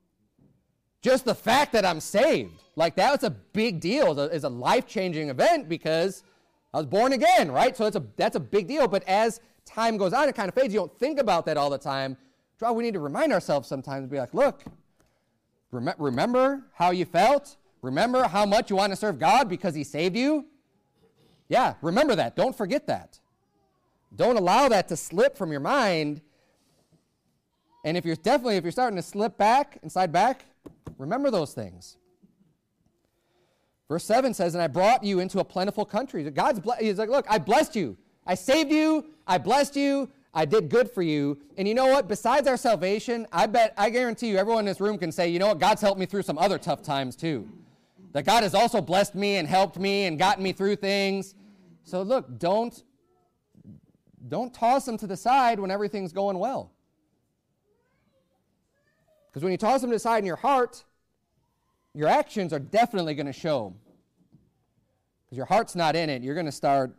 Just the fact that I'm saved, like that was a big deal. It's a life-changing event because I was born again, right? So that's a big deal. But as time goes on, it kind of fades. You don't think about that all the time. We need to remind ourselves sometimes, be like, look, remember how you felt? Remember how much you want to serve God because he saved you? Yeah, remember that. Don't forget that. Don't allow that to slip from your mind. And if you're starting to slip back, remember those things. Verse 7 says, and I brought you into a plentiful country. He's like, look, I blessed you. I saved you. I blessed you. I did good for you. And you know what? Besides our salvation, I guarantee you, everyone in this room can say, you know what? God's helped me through some other tough times too. That God has also blessed me and helped me and gotten me through things. So look, don't toss them to the side when everything's going well. Because when you toss them to the side in your heart, your actions are definitely going to show. Because your heart's not in it, you're going to start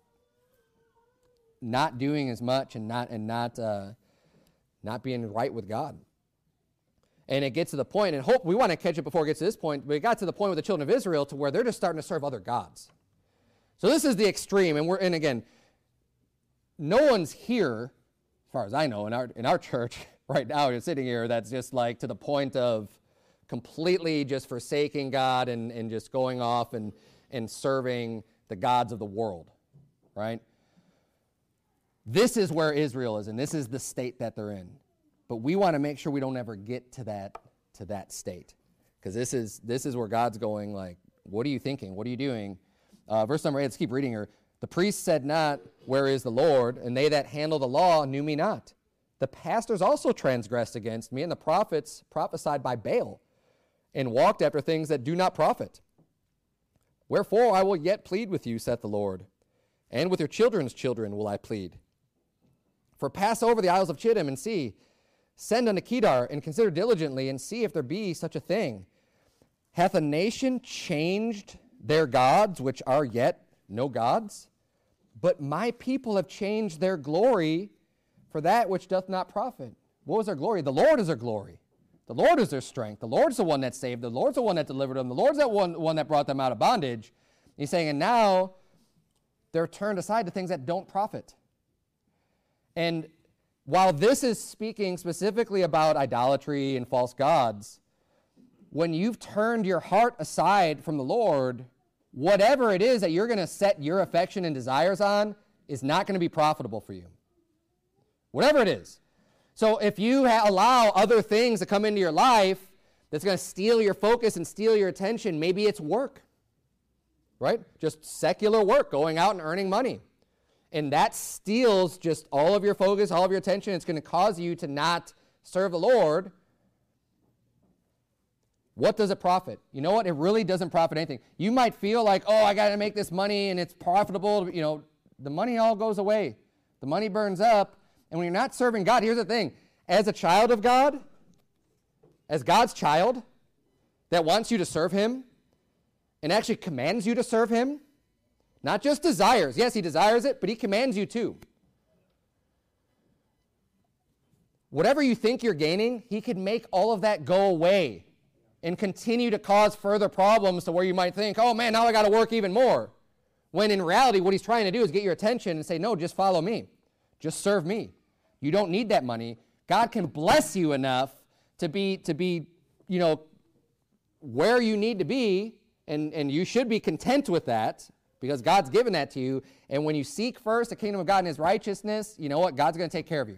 not doing as much and not being right with God. And it gets to the point, and we want to catch it before it gets to this point, but it got to the point with the children of Israel to where they're just starting to serve other gods. So this is the extreme, and again, no one's here, as far as I know, in our church right now, you're sitting here, that's just like to the point of completely just forsaking God and just going off and serving the gods of the world, right? This is where Israel is, and this is the state that they're in. But we want to make sure we don't ever get to that state, because this is where God's going. Like, what are you thinking? What are you doing? Verse number 8. Let's keep reading here. The priests said not, where is the Lord? And they that handle the law knew me not. The pastors also transgressed against me, and the prophets prophesied by Baal, and walked after things that do not profit. Wherefore I will yet plead with you, saith the Lord, and with your children's children will I plead. For pass over the isles of Chittim and see, send unto Kedar, and consider diligently, and see if there be such a thing. Hath a nation changed their gods, which are yet no gods? But my people have changed their glory for that which doth not profit. What was their glory? The Lord is their glory. The Lord is their strength. The Lord's the one that saved. The Lord's the one that delivered them. The Lord's the one that brought them out of bondage. He's saying, and now they're turned aside to things that don't profit. And while this is speaking specifically about idolatry and false gods, when you've turned your heart aside from the Lord, whatever it is that you're going to set your affection and desires on is not going to be profitable for you. Whatever it is. So if you allow other things to come into your life that's going to steal your focus and steal your attention, maybe it's work, right? Just secular work, going out and earning money. And that steals just all of your focus, all of your attention. It's going to cause you to not serve the Lord. What does it profit? You know what? It really doesn't profit anything. You might feel like, oh, I got to make this money and it's profitable. You know, the money all goes away. The money burns up. And when you're not serving God, here's the thing. As a child of God, as God's child that wants you to serve him and actually commands you to serve him, not just desires. Yes, he desires it, but he commands you to. whatever you think you're gaining, he could make all of that go away and continue to cause further problems to where you might think, oh man, now I got to work even more. When in reality, what he's trying to do is get your attention and say, no, just follow me. Just serve me. You don't need that money. God can bless you enough to be, where you need to be, and you should be content with that because God's given that to you. And when you seek first the kingdom of God and his righteousness, you know what? God's going to take care of you.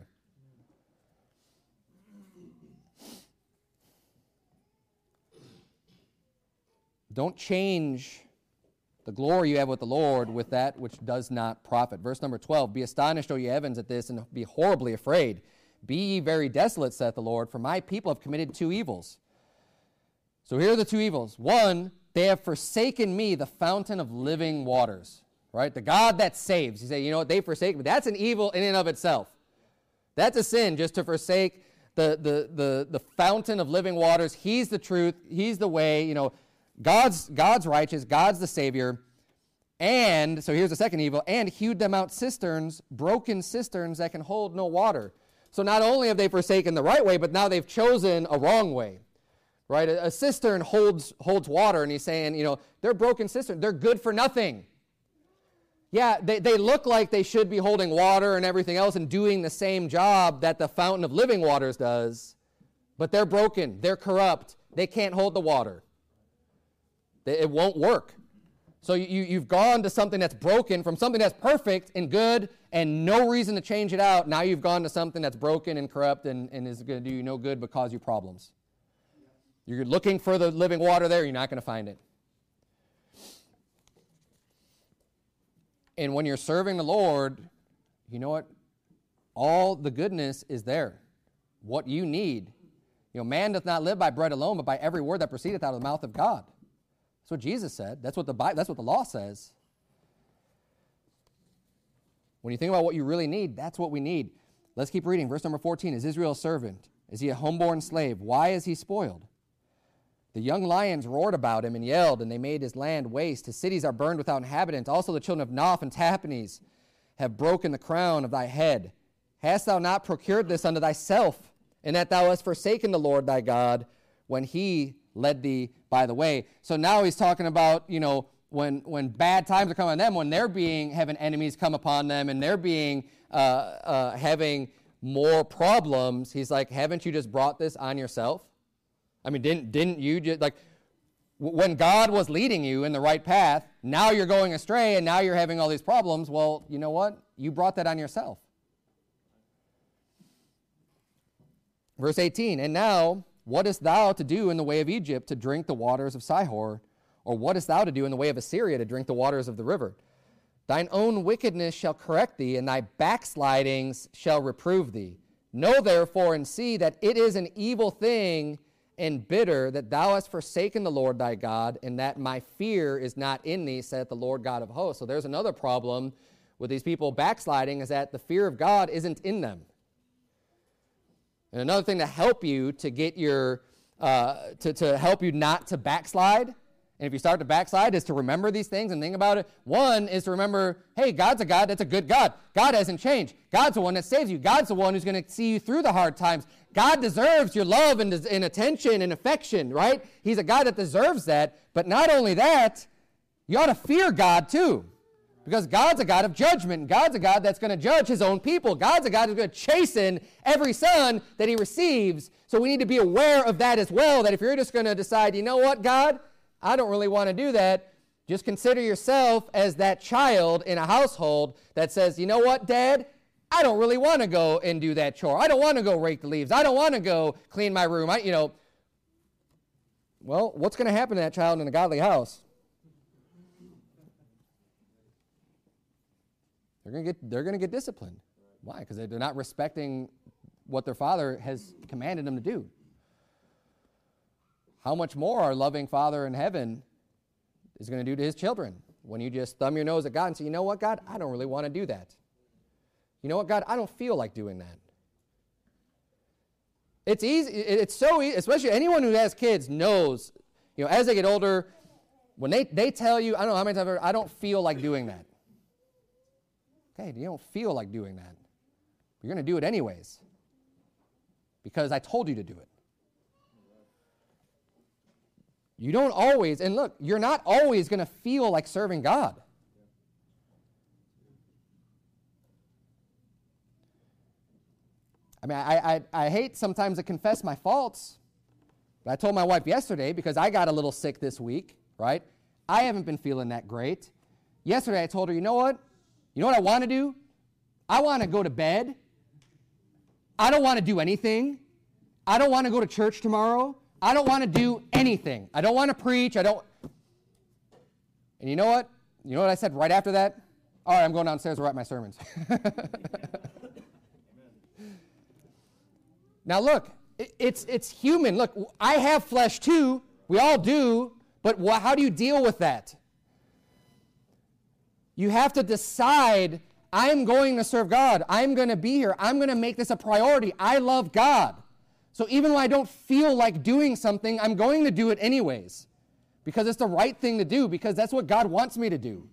Don't change the glory you have with the Lord with that which does not profit. Verse number 12, be astonished, O ye heavens, at this, and be horribly afraid. Be ye very desolate, saith the Lord, for my people have committed two evils. So here are the two evils. One, they have forsaken me, the fountain of living waters. Right? The God that saves. You say, you know what, they forsake me. That's an evil in and of itself. That's a sin, just to forsake the fountain of living waters. He's the truth. He's the way. God's righteous. God's the Savior. And, so here's the second evil, and hewed them out cisterns, broken cisterns that can hold no water. So not only have they forsaken the right way, but now they've chosen a wrong way. Right? A cistern holds water, and he's saying, they're broken cisterns. They're good for nothing. Yeah, they look like they should be holding water and everything else and doing the same job that the fountain of living waters does, but they're broken. They're corrupt. They can't hold the water. It won't work. So you've gone to something that's broken from something that's perfect and good and no reason to change it out. Now you've gone to something that's broken and corrupt and is going to do you no good but cause you problems. You're looking for the living water there, you're not going to find it. And when you're serving the Lord, you know what? All the goodness is there. What you need. Man doth not live by bread alone, but by every word that proceedeth out of the mouth of God. That's what Jesus said. That's what the law says. When you think about what you really need, that's what we need. Let's keep reading. Verse number 14. Is Israel a servant? Is he a homeborn slave? Why is he spoiled? The young lions roared about him and yelled, and they made his land waste. His cities are burned without inhabitants. Also the children of Noph and Tahpanhes have broken the crown of thy head. Hast thou not procured this unto thyself, in that thou hast forsaken the Lord thy God, when he led thee by the way? So now he's talking about, when bad times are coming on them, when they're having enemies come upon them, and they're having more problems. He's like, haven't you just brought this on yourself? I mean, didn't you just, when God was leading you in the right path, now you're going astray and now you're having all these problems. Well, you know what? You brought that on yourself. Verse 18, and now, what hast thou to do in the way of Egypt to drink the waters of Sihor? Or what hast thou to do in the way of Assyria to drink the waters of the river? Thine own wickedness shall correct thee, and thy backslidings shall reprove thee. Know therefore and see that it is an evil thing and bitter that thou hast forsaken the Lord thy God, and that my fear is not in thee, saith the Lord God of hosts. So there's another problem with these people backsliding, is that the fear of God isn't in them. And another thing to help you to get your, to help you not to backslide, and if you start to backslide, is to remember these things and think about it. One is to remember, hey, God's a God that's a good God. God hasn't changed. God's the one that saves you. God's the one who's going to see you through the hard times. God deserves your love and attention and affection, right? He's a God that deserves that. But not only that, you ought to fear God too. Because God's a God of judgment. God's a God that's going to judge his own people. God's a God who's going to chasten every son that he receives. So we need to be aware of that as well, that if you're just going to decide, you know what, God, I don't really want to do that, just consider yourself as that child in a household that says, you know what, Dad, I don't really want to go and do that chore. I don't want to go rake the leaves. I don't want to go clean my room. Well, what's going to happen to that child in a godly house? They're going to get disciplined. Why? Because they're not respecting what their father has commanded them to do. How much more our loving Father in heaven is going to do to his children when you just thumb your nose at God and say, you know what, God, I don't really want to do that. You know what, God, I don't feel like doing that. It's easy. It's so easy, especially anyone who has kids knows, as they get older, when they tell you, I don't know how many times, I don't feel like doing that. Okay, you don't feel like doing that. You're going to do it anyways. because I told you to do it. You don't always, and look, you're not always going to feel like serving God. I mean, I hate sometimes to confess my faults, but I told my wife yesterday, because I got a little sick this week, right? I haven't been feeling that great. Yesterday I told her, you know what? You know what I want to do? I want to go to bed. I don't want to do anything. I don't want to go to church tomorrow. I don't want to do anything. I don't want to preach. And you know what? You know what I said right after that? All right, I'm going downstairs to write my sermons. Now look, it's human. Look, I have flesh too. We all do. But how do you deal with that? You have to decide, I'm going to serve God. I'm going to be here. I'm going to make this a priority. I love God. So even when I don't feel like doing something, I'm going to do it anyways. Because it's the right thing to do, because that's what God wants me to do.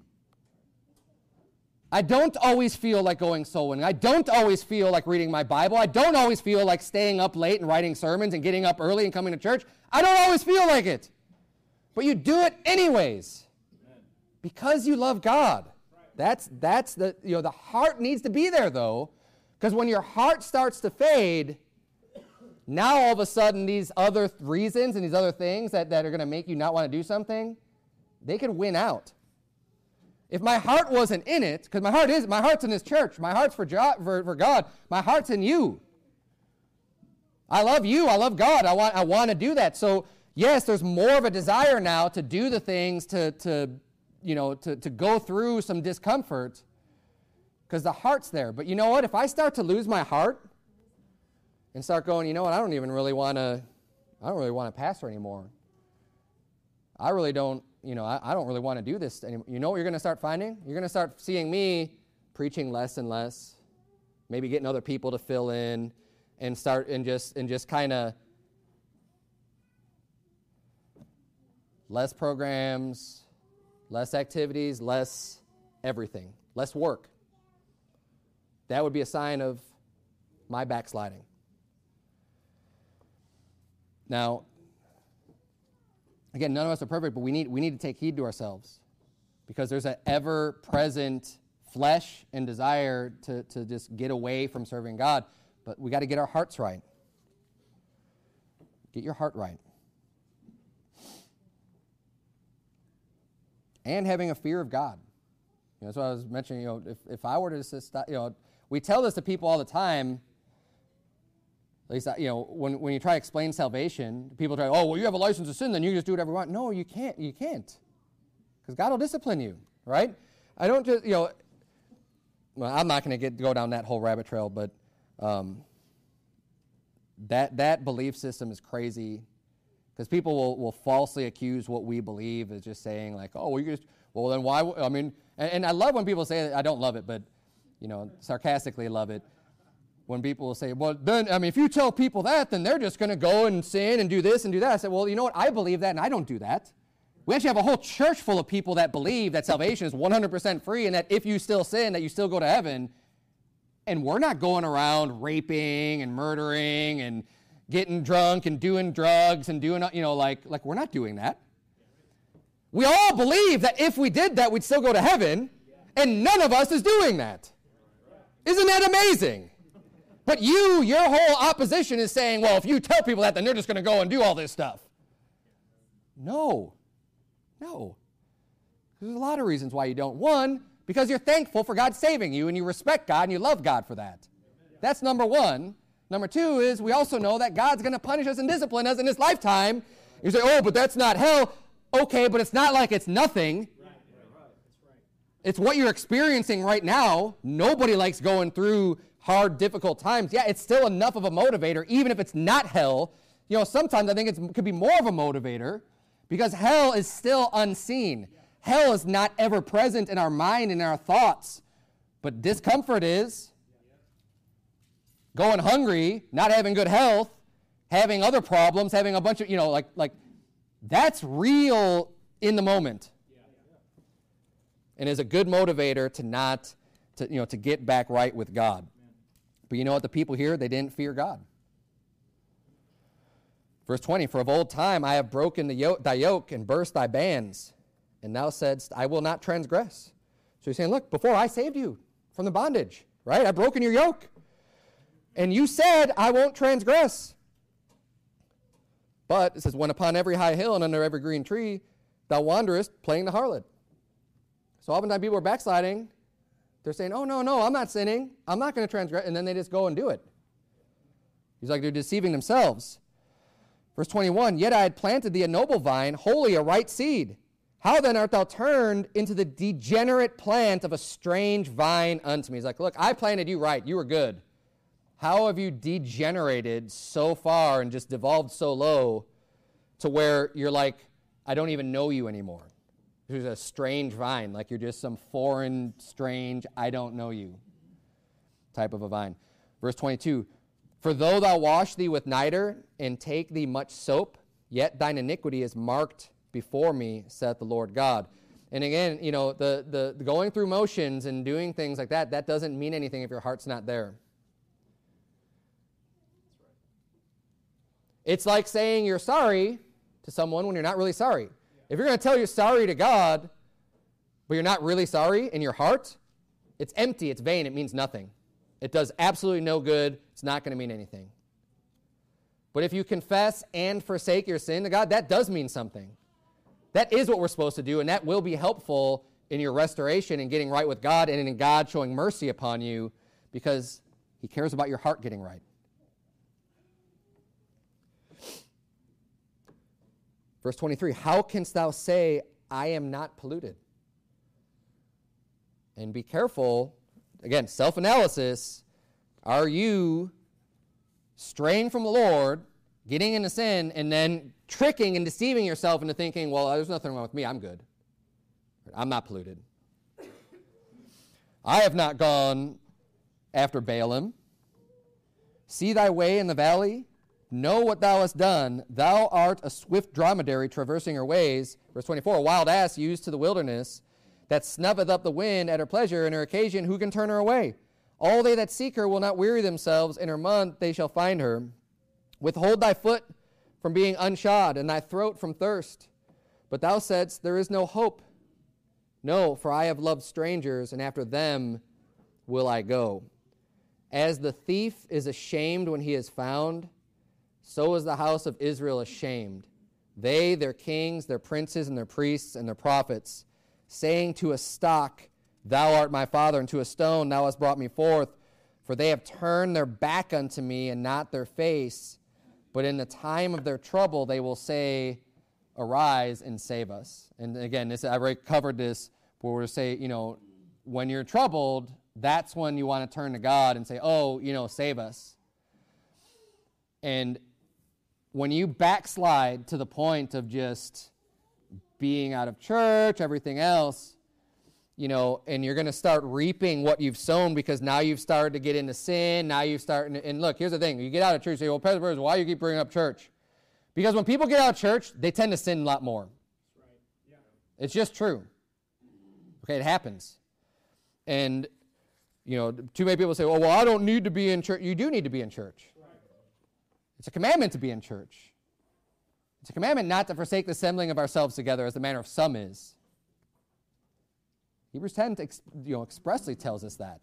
I don't always feel like going soul winning. I don't always feel like reading my Bible. I don't always feel like staying up late and writing sermons and getting up early and coming to church. I don't always feel like it. But you do it anyways. Because you love God. That's the, the heart needs to be there though. Because when your heart starts to fade, now all of a sudden these other reasons and these other things that are going to make you not want to do something, they could win out. If my heart wasn't in it, because my heart's in this church, my heart's for God, my heart's in you. I love you, I love God, I want to do that. So yes, there's more of a desire now to do the things, to go through some discomfort, because the heart's there. But you know what? If I start to lose my heart and start going, you know what? I don't really want to pastor anymore. I really don't. I don't really want to do this anymore. You know what you're going to start finding? You're going to start seeing me preaching less and less, maybe getting other people to fill in, and just kind of less programs, less activities, less everything, less work. That would be a sign of my backsliding. Now, again, none of us are perfect, but we need to take heed to ourselves, because there's an ever-present flesh and desire to just get away from serving God. But we got to get our hearts right. Get your heart right. And having a fear of God. That's what I was mentioning. If I were to stop, we tell this to people all the time. At least, when you try to explain salvation, people try, oh, well, you have a license to sin, then you just do whatever you want. No, you can't. You can't. Because God will discipline you, right? I don't just, well, I'm not going to go down that whole rabbit trail, but that belief system is crazy, because people will falsely accuse what we believe as just saying, like, oh, well, then why, and I love when people say that. I don't love it, but, sarcastically love it. When people will say, well, then, if you tell people that, then they're just going to go and sin and do this and do that. I said, well, you know what? I believe that, and I don't do that. We actually have a whole church full of people that believe that salvation is 100% free, and that if you still sin, that you still go to heaven. And we're not going around raping and murdering and getting drunk and doing drugs and doing, like we're not doing that. We all believe that if we did that, we'd still go to heaven, and none of us is doing that. Isn't that amazing? But your whole opposition is saying, well, if you tell people that, then they're just going to go and do all this stuff. No. There's a lot of reasons why you don't. One, because you're thankful for God saving you, and you respect God, and you love God for that. That's number one. Number two is we also know that God's going to punish us and discipline us in this lifetime. You say, oh, but that's not hell. Okay, but it's not like it's nothing. It's what you're experiencing right now. Nobody likes going through hard, difficult times. Yeah, it's still enough of a motivator, even if it's not hell. Sometimes I think it could be more of a motivator, because hell is still unseen. Hell is not ever present in our mind and in our thoughts, but discomfort is. Going hungry, not having good health, having other problems, having a bunch of, like that's real in the moment. And is a good motivator to get back right with God. But you know what? The people here, they didn't fear God. Verse 20, for of old time I have broken thy yoke and burst thy bands, and thou saidst, I will not transgress. So he's saying, look, before I saved you from the bondage, right? I've broken your yoke. And you said, I won't transgress. But it says, when upon every high hill and under every green tree thou wanderest, playing the harlot. So oftentimes people are backsliding. They're saying, oh, no, I'm not sinning. I'm not going to transgress. And then they just go and do it. He's like, they're deceiving themselves. Verse 21, yet I had planted thee a noble vine, wholly a right seed. How then art thou turned into the degenerate plant of a strange vine unto me? He's like, look, I planted you right. You were good. How have you degenerated so far and just devolved so low to where you're like, I don't even know you anymore? There's a strange vine, like you're just some foreign, strange, I don't know you type of a vine. Verse 22, for though thou wash thee with niter and take thee much soap, yet thine iniquity is marked before me, saith the Lord God. And again, you know, the going through motions and doing things like that doesn't mean anything if your heart's not there. It's like saying you're sorry to someone when you're not really sorry. If you're going to tell you're sorry to God, but you're not really sorry in your heart, it's empty, it's vain, it means nothing. It does absolutely no good. It's not going to mean anything. But if you confess and forsake your sin to God, that does mean something. That is what we're supposed to do, and that will be helpful in your restoration and getting right with God and in God showing mercy upon you because he cares about your heart getting right. Verse 23, how canst thou say, I am not polluted? And be careful, again, self-analysis. Are you straying from the Lord, getting into sin, and then tricking and deceiving yourself into thinking, well, there's nothing wrong with me, I'm good. I'm not polluted. I have not gone after Balaam. See thy way in the valley. Know what thou hast done. Thou art a swift dromedary traversing her ways. Verse 24, a wild ass used to the wilderness that snuffeth up the wind at her pleasure, and her occasion who can turn her away? All they that seek her will not weary themselves. In her month they shall find her. Withhold thy foot from being unshod, and thy throat from thirst. But thou saidst, there is no hope. No, for I have loved strangers, and after them will I go. As the thief is ashamed when he is found, so is the house of Israel ashamed. They, their kings, their princes, and their priests, and their prophets, saying to a stock, thou art my father, and to a stone, thou hast brought me forth. For they have turned their back unto me, and not their face. But in the time of their trouble, they will say, arise and save us. And again, I already covered this, where we're say, when you're troubled, that's when you want to turn to God and say, save us. And when you backslide to the point of just being out of church, everything else, and you're going to start reaping what you've sown because now you've started to get into sin, now you've started, and look, here's the thing, you get out of church, you say, well, Pastor Burns, why do you keep bringing up church? Because when people get out of church, they tend to sin a lot more. That's right. Yeah. It's just true. Okay, it happens. And, too many people say, oh, well, I don't need to be in church. You do need to be in church. It's a commandment to be in church. It's a commandment not to forsake the assembling of ourselves together as the manner of some is. Hebrews 10 expressly tells us that.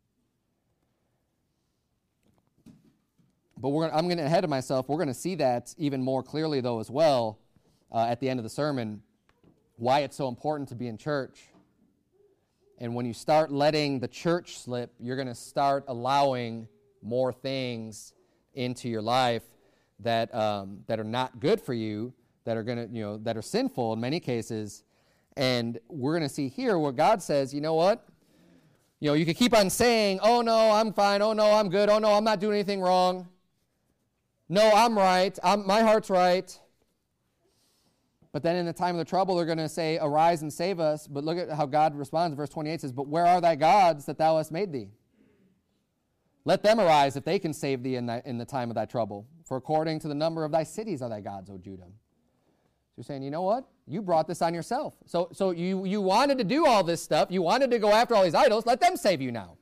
But I'm going to ahead of myself. We're going to see that even more clearly, though, as well, at the end of the sermon, why it's so important to be in church. And when you start letting the church slip, you're going to start allowing more things into your life that are not good for you, that are going to, that are sinful in many cases. And we're going to see here where God says, you know what? You can keep on saying, oh no, I'm fine. Oh no, I'm good. Oh no, I'm not doing anything wrong. No, I'm right. My heart's right. But then in the time of the trouble, they're going to say, arise and save us. But look at how God responds. Verse 28 says, but where are thy gods that thou hast made thee? Let them arise if they can save thee in the time of thy trouble. For according to the number of thy cities are thy gods, O Judah. So you're saying, you know what? You brought this on yourself. So you wanted to do all this stuff. You wanted to go after all these idols. Let them save you now.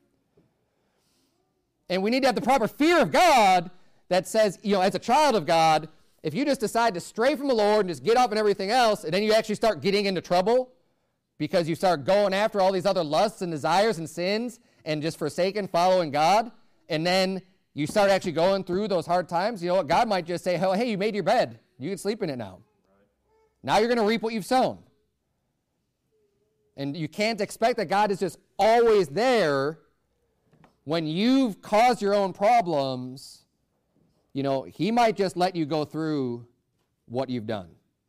And we need to have the proper fear of God that says, as a child of God, If you just decide to stray from the Lord and just get up and everything else, and then you actually start getting into trouble because you start going after all these other lusts and desires and sins and just forsaking following God, and then you start actually going through those hard times, you know what? God might just say, oh, hey, you made your bed. You can sleep in it now. Now you're going to reap what you've sown. And you can't expect that God is just always there when you've caused your own problems. You know, he might just let you go through what you've done.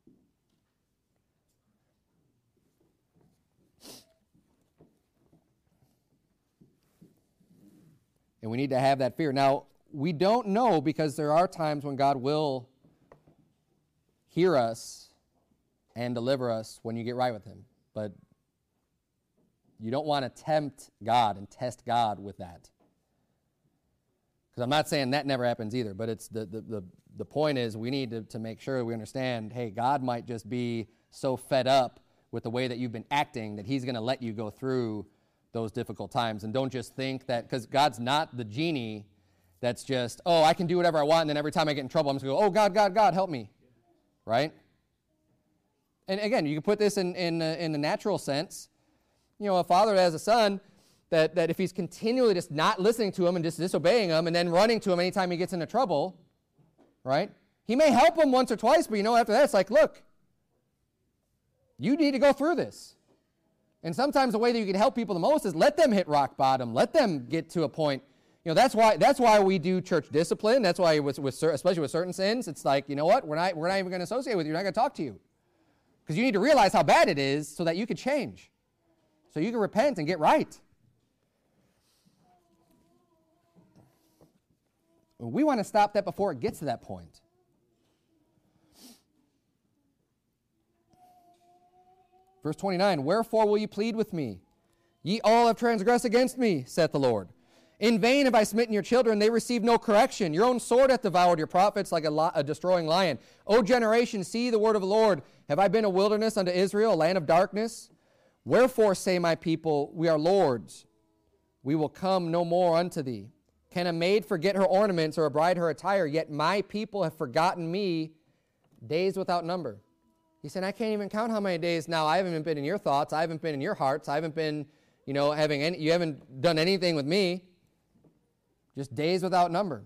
And we need to have that fear. Now, we don't know, because there are times when God will hear us and deliver us when you get right with him. But you don't want to tempt God and test God with that. Because I'm not saying that never happens either, but it's the point is we need to make sure we understand, hey, God might just be so fed up with the way that you've been acting that he's going to let you go through those difficult times. And don't just think that, because God's not the genie that's just, oh, I can do whatever I want, and then every time I get in trouble, I'm just going to go, oh, God, help me. Right? And again, you can put this in the natural sense. You know, a father that has a son, that if he's continually just not listening to him and just disobeying him and then running to him anytime he gets into trouble, right? He may help him once or twice, but you know, after that, it's like, look, you need to go through this. And sometimes the way that you can help people the most is let them hit rock bottom. Let them get to a point. You know, that's why we do church discipline. That's why, especially with certain sins, it's like, you know what? We're not even going to associate with you. We're not going to talk to you. Because you need to realize how bad it is so that you can change. So you can repent and get right. We want to stop that before it gets to that point. Verse 29, wherefore will ye plead with me? Ye all have transgressed against me, saith the Lord. In vain have I smitten your children, they receive no correction. Your own sword hath devoured your prophets like a destroying lion. O generation, see the word of the Lord. Have I been a wilderness unto Israel, a land of darkness? Wherefore say my people, we are lords. We will come no more unto thee. Can a maid forget her ornaments or a bride her attire? Yet my people have forgotten me days without number. He said, I can't even count how many days now. I haven't been in your thoughts. I haven't been in your hearts. I haven't been, you haven't done anything with me. Just days without number.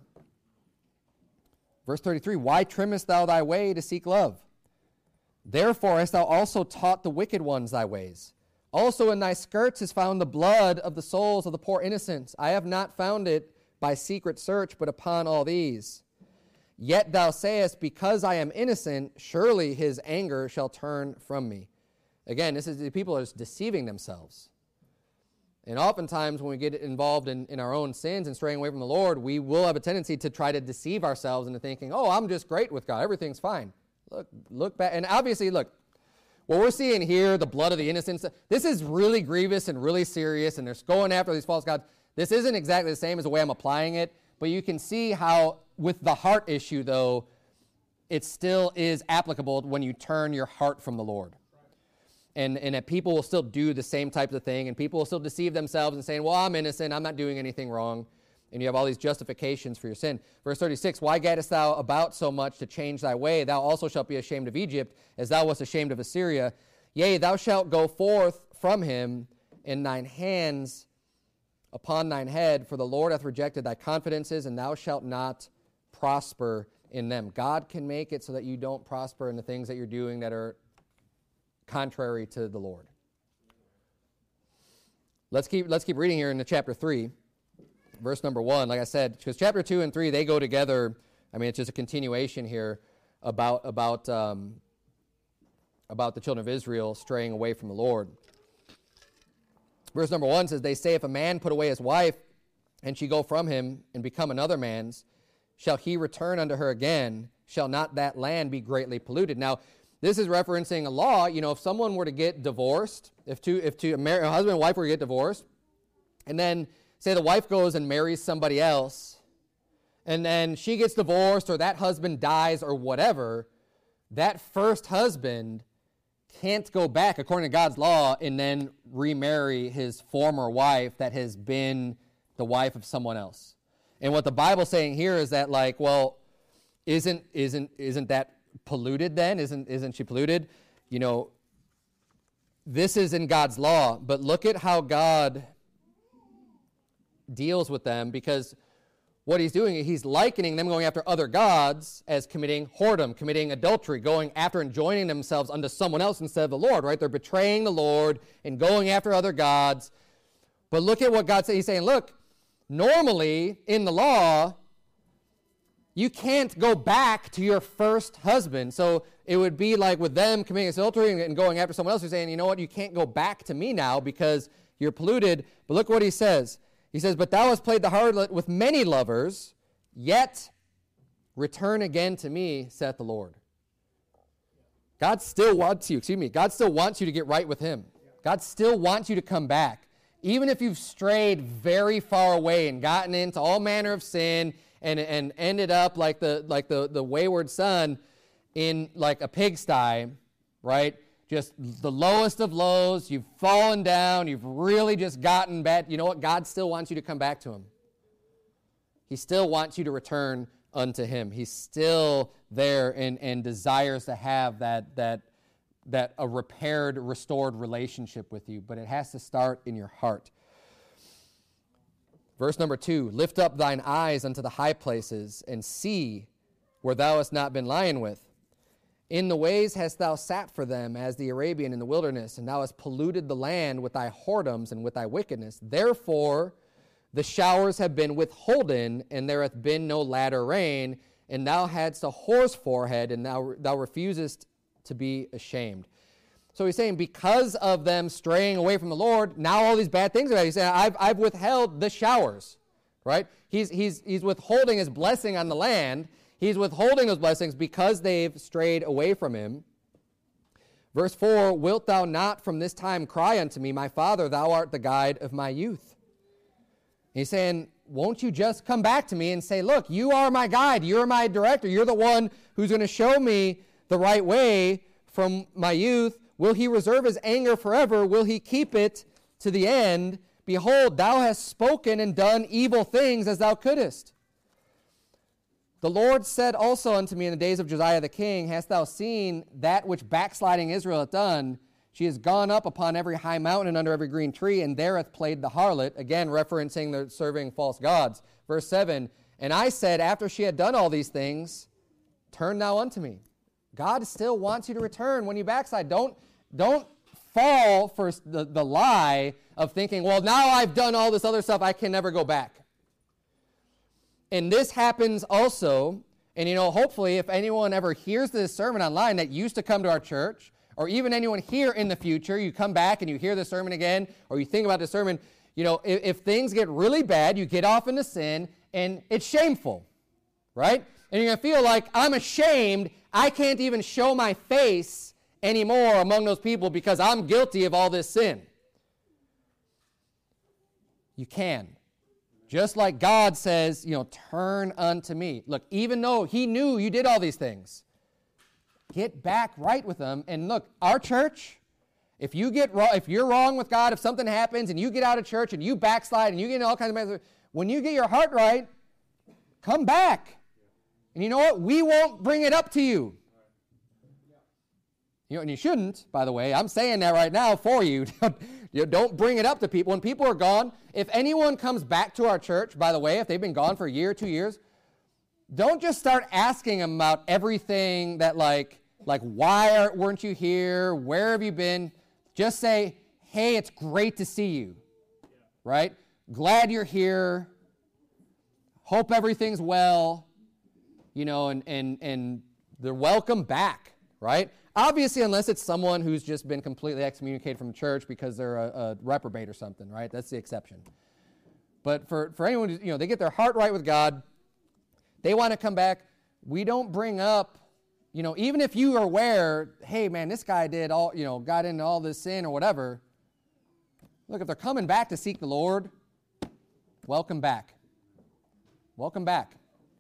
Verse 33, why trimmest thou thy way to seek love? Therefore hast thou also taught the wicked ones thy ways. Also in thy skirts is found the blood of the souls of the poor innocents. I have not found it by secret search, but upon all these. Yet thou sayest, because I am innocent, surely his anger shall turn from me. Again, this is the people are just deceiving themselves. And oftentimes when we get involved in our own sins and straying away from the Lord, we will have a tendency to try to deceive ourselves into thinking, oh, I'm just great with God. Everything's fine. Look back. And obviously, look, what we're seeing here, the blood of the innocents, this is really grievous and really serious, and they're going after these false gods. This isn't exactly the same as the way I'm applying it, but you can see how with the heart issue, though, it still is applicable when you turn your heart from the Lord. And that people will still do the same types of thing, and people will still deceive themselves and saying, well, I'm innocent, I'm not doing anything wrong. And you have all these justifications for your sin. Verse 36, why gaddest thou about so much to change thy way? Thou also shalt be ashamed of Egypt, as thou wast ashamed of Assyria. Yea, thou shalt go forth from him in thine hands upon thine head, for the Lord hath rejected thy confidences, and thou shalt not prosper in them. God can make it so that you don't prosper in the things that you're doing that are contrary to the Lord. Let's keep reading here in the chapter 3, verse number 1. Like I said, because chapter 2 and 3, they go together. I mean, it's just a continuation here about the children of Israel straying away from the Lord. Verse number 1 says, they say, if a man put away his wife, and she go from him, and become another man's, shall he return unto her again? Shall not that land be greatly polluted? Now, this is referencing a law. You know, if someone were to get divorced, if a husband and wife were to get divorced, and then say the wife goes and marries somebody else, and then she gets divorced, or that husband dies, or whatever, that first husband can't go back, according to God's law, and then remarry his former wife that has been the wife of someone else. And what the Bible's saying here is that, like, well, isn't that polluted then? Isn't she polluted? You know, this is in God's law, but look at how God deals with them, because what he's doing, he's likening them going after other gods as committing whoredom, committing adultery, going after and joining themselves unto someone else instead of the Lord, right? They're betraying the Lord and going after other gods. But look at what God says. He's saying, look, normally in the law, you can't go back to your first husband. So it would be like with them committing adultery and going after someone else. He's saying, you know what, you can't go back to me now because you're polluted. But look what he says. He says, but thou hast played the harlot with many lovers, yet return again to me, saith the Lord. God still wants you, God still wants you to get right with him. God still wants you to come back. Even if you've strayed very far away and gotten into all manner of sin and ended up like the wayward son in like a pigsty, right? Just the lowest of lows, you've fallen down, you've really just gotten bad. You know what? God still wants you to come back to him. He still wants you to return unto him. He's still there and desires to have that a repaired, restored relationship with you, but it has to start in your heart. Verse number 2, lift up thine eyes unto the high places and see where thou hast not been lying with. In the ways hast thou sat for them as the Arabian in the wilderness, and thou hast polluted the land with thy whoredoms and with thy wickedness. Therefore the showers have been withholden, and there hath been no latter rain, and thou hadst a whore's forehead, and thou refusest to be ashamed. So he's saying because of them straying away from the Lord, now all these bad things are happening. He's saying, I've withheld the showers, right? He's withholding his blessing on the land. He's withholding those blessings because they've strayed away from him. Verse 4, wilt thou not from this time cry unto me, my Father, thou art the guide of my youth? He's saying, won't you just come back to me and say, look, you are my guide, you're my director, you're the one who's going to show me the right way from my youth. Will he reserve his anger forever? Will he keep it to the end? Behold, thou hast spoken and done evil things as thou couldest. The Lord said also unto me in the days of Josiah the king, hast thou seen that which backsliding Israel hath done? She has gone up upon every high mountain and under every green tree, and there hath played the harlot, again referencing the serving false gods. Verse 7, and I said, after she had done all these things, turn thou unto me. God still wants you to return when you backslide. Don't fall for the lie of thinking, well, now I've done all this other stuff, I can never go back. And this happens also, and hopefully if anyone ever hears this sermon online that used to come to our church, or even anyone here in the future, you come back and you hear the sermon again, or you think about the sermon, if things get really bad, you get off into sin, and it's shameful, right? And you're going to feel like, I'm ashamed, I can't even show my face anymore among those people because I'm guilty of all this sin. You can. Just like God says, turn unto me. Look, even though he knew you did all these things, get back right with him. And look, our church, if you're wrong with God, if something happens and you get out of church and you backslide and you get in all kinds of, when you get your heart right, come back. And you know what? We won't bring it up to you. And you shouldn't, by the way. I'm saying that right now for you. Don't bring it up to people. When people are gone, if anyone comes back to our church, by the way, if they've been gone for a year, 2 years, don't just start asking them about everything that like why weren't you here? Where have you been? Just say, hey, it's great to see you, right? Glad you're here. Hope everything's well, and they're welcome back, right? Obviously, unless it's someone who's just been completely excommunicated from church because they're a reprobate or something, right? That's the exception. But for anyone, they get their heart right with God, they want to come back. We don't bring up, even if you are aware, hey, man, this guy did all, got into all this sin or whatever. Look, if they're coming back to seek the Lord, welcome back. Welcome back.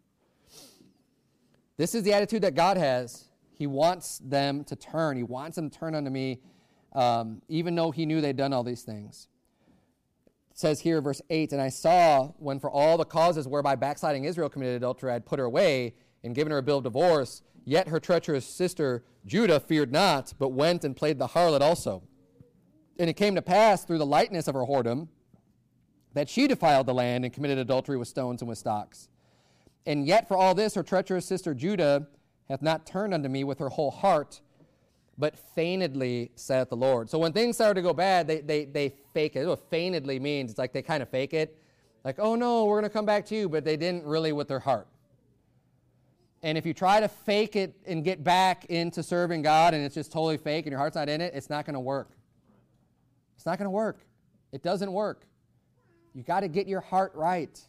This is the attitude that God has. He wants them to turn. He wants them to turn unto me, even though he knew they'd done all these things. It says here, verse 8, and I saw when for all the causes whereby backsliding Israel committed adultery, I had put her away, and given her a bill of divorce, yet her treacherous sister Judah feared not, but went and played the harlot also. And it came to pass through the lightness of her whoredom that she defiled the land and committed adultery with stones and with stocks. And yet for all this her treacherous sister Judah hath not turned unto me with her whole heart, but feignedly, saith the Lord. So when things start to go bad, they fake it. What feignedly means, it's like they kind of fake it. Like, oh no, we're going to come back to you, but they didn't really with their heart. And if you try to fake it and get back into serving God and it's just totally fake and your heart's not in it, it's not going to work. It's not going to work. It doesn't work. You got to get your heart right.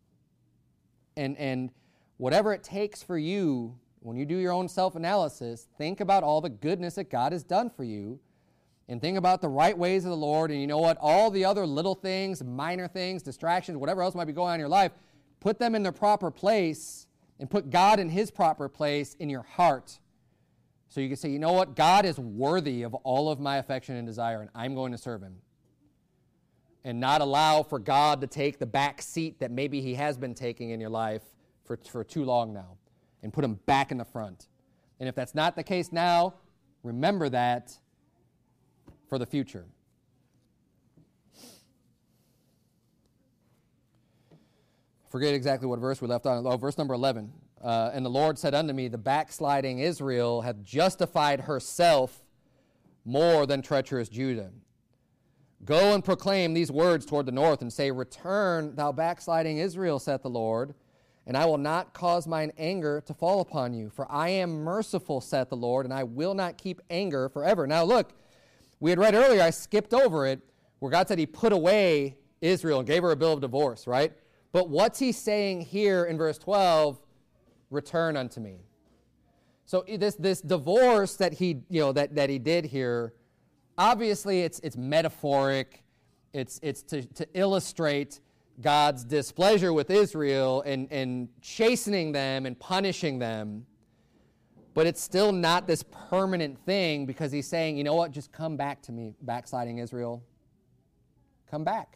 And whatever it takes for you, when you do your own self-analysis, think about all the goodness that God has done for you and think about the right ways of the Lord. And you know what? All the other little things, minor things, distractions, whatever else might be going on in your life, put them in their proper place and put God in his proper place in your heart. So you can say, you know what? God is worthy of all of my affection and desire, and I'm going to serve him. And not allow for God to take the back seat that maybe he has been taking in your life for too long now, and put him back in the front. And if that's not the case now, remember that for the future. Forget exactly what verse we left on. Oh, verse number 11. And the Lord said unto me, the backsliding Israel hath justified herself more than treacherous Judah. Go and proclaim these words toward the north, and say, return, thou backsliding Israel, saith the Lord, and I will not cause mine anger to fall upon you. For I am merciful, saith the Lord, and I will not keep anger forever. Now look, we had read earlier, I skipped over it, where God said he put away Israel and gave her a bill of divorce, right? But what's he saying here in verse 12? Return unto me. So this divorce that he, that he did here, obviously it's metaphoric. It's to illustrate God's displeasure with Israel and chastening them and punishing them. But it's still not this permanent thing, because he's saying, you know what, just come back to me, backsliding Israel. Come back.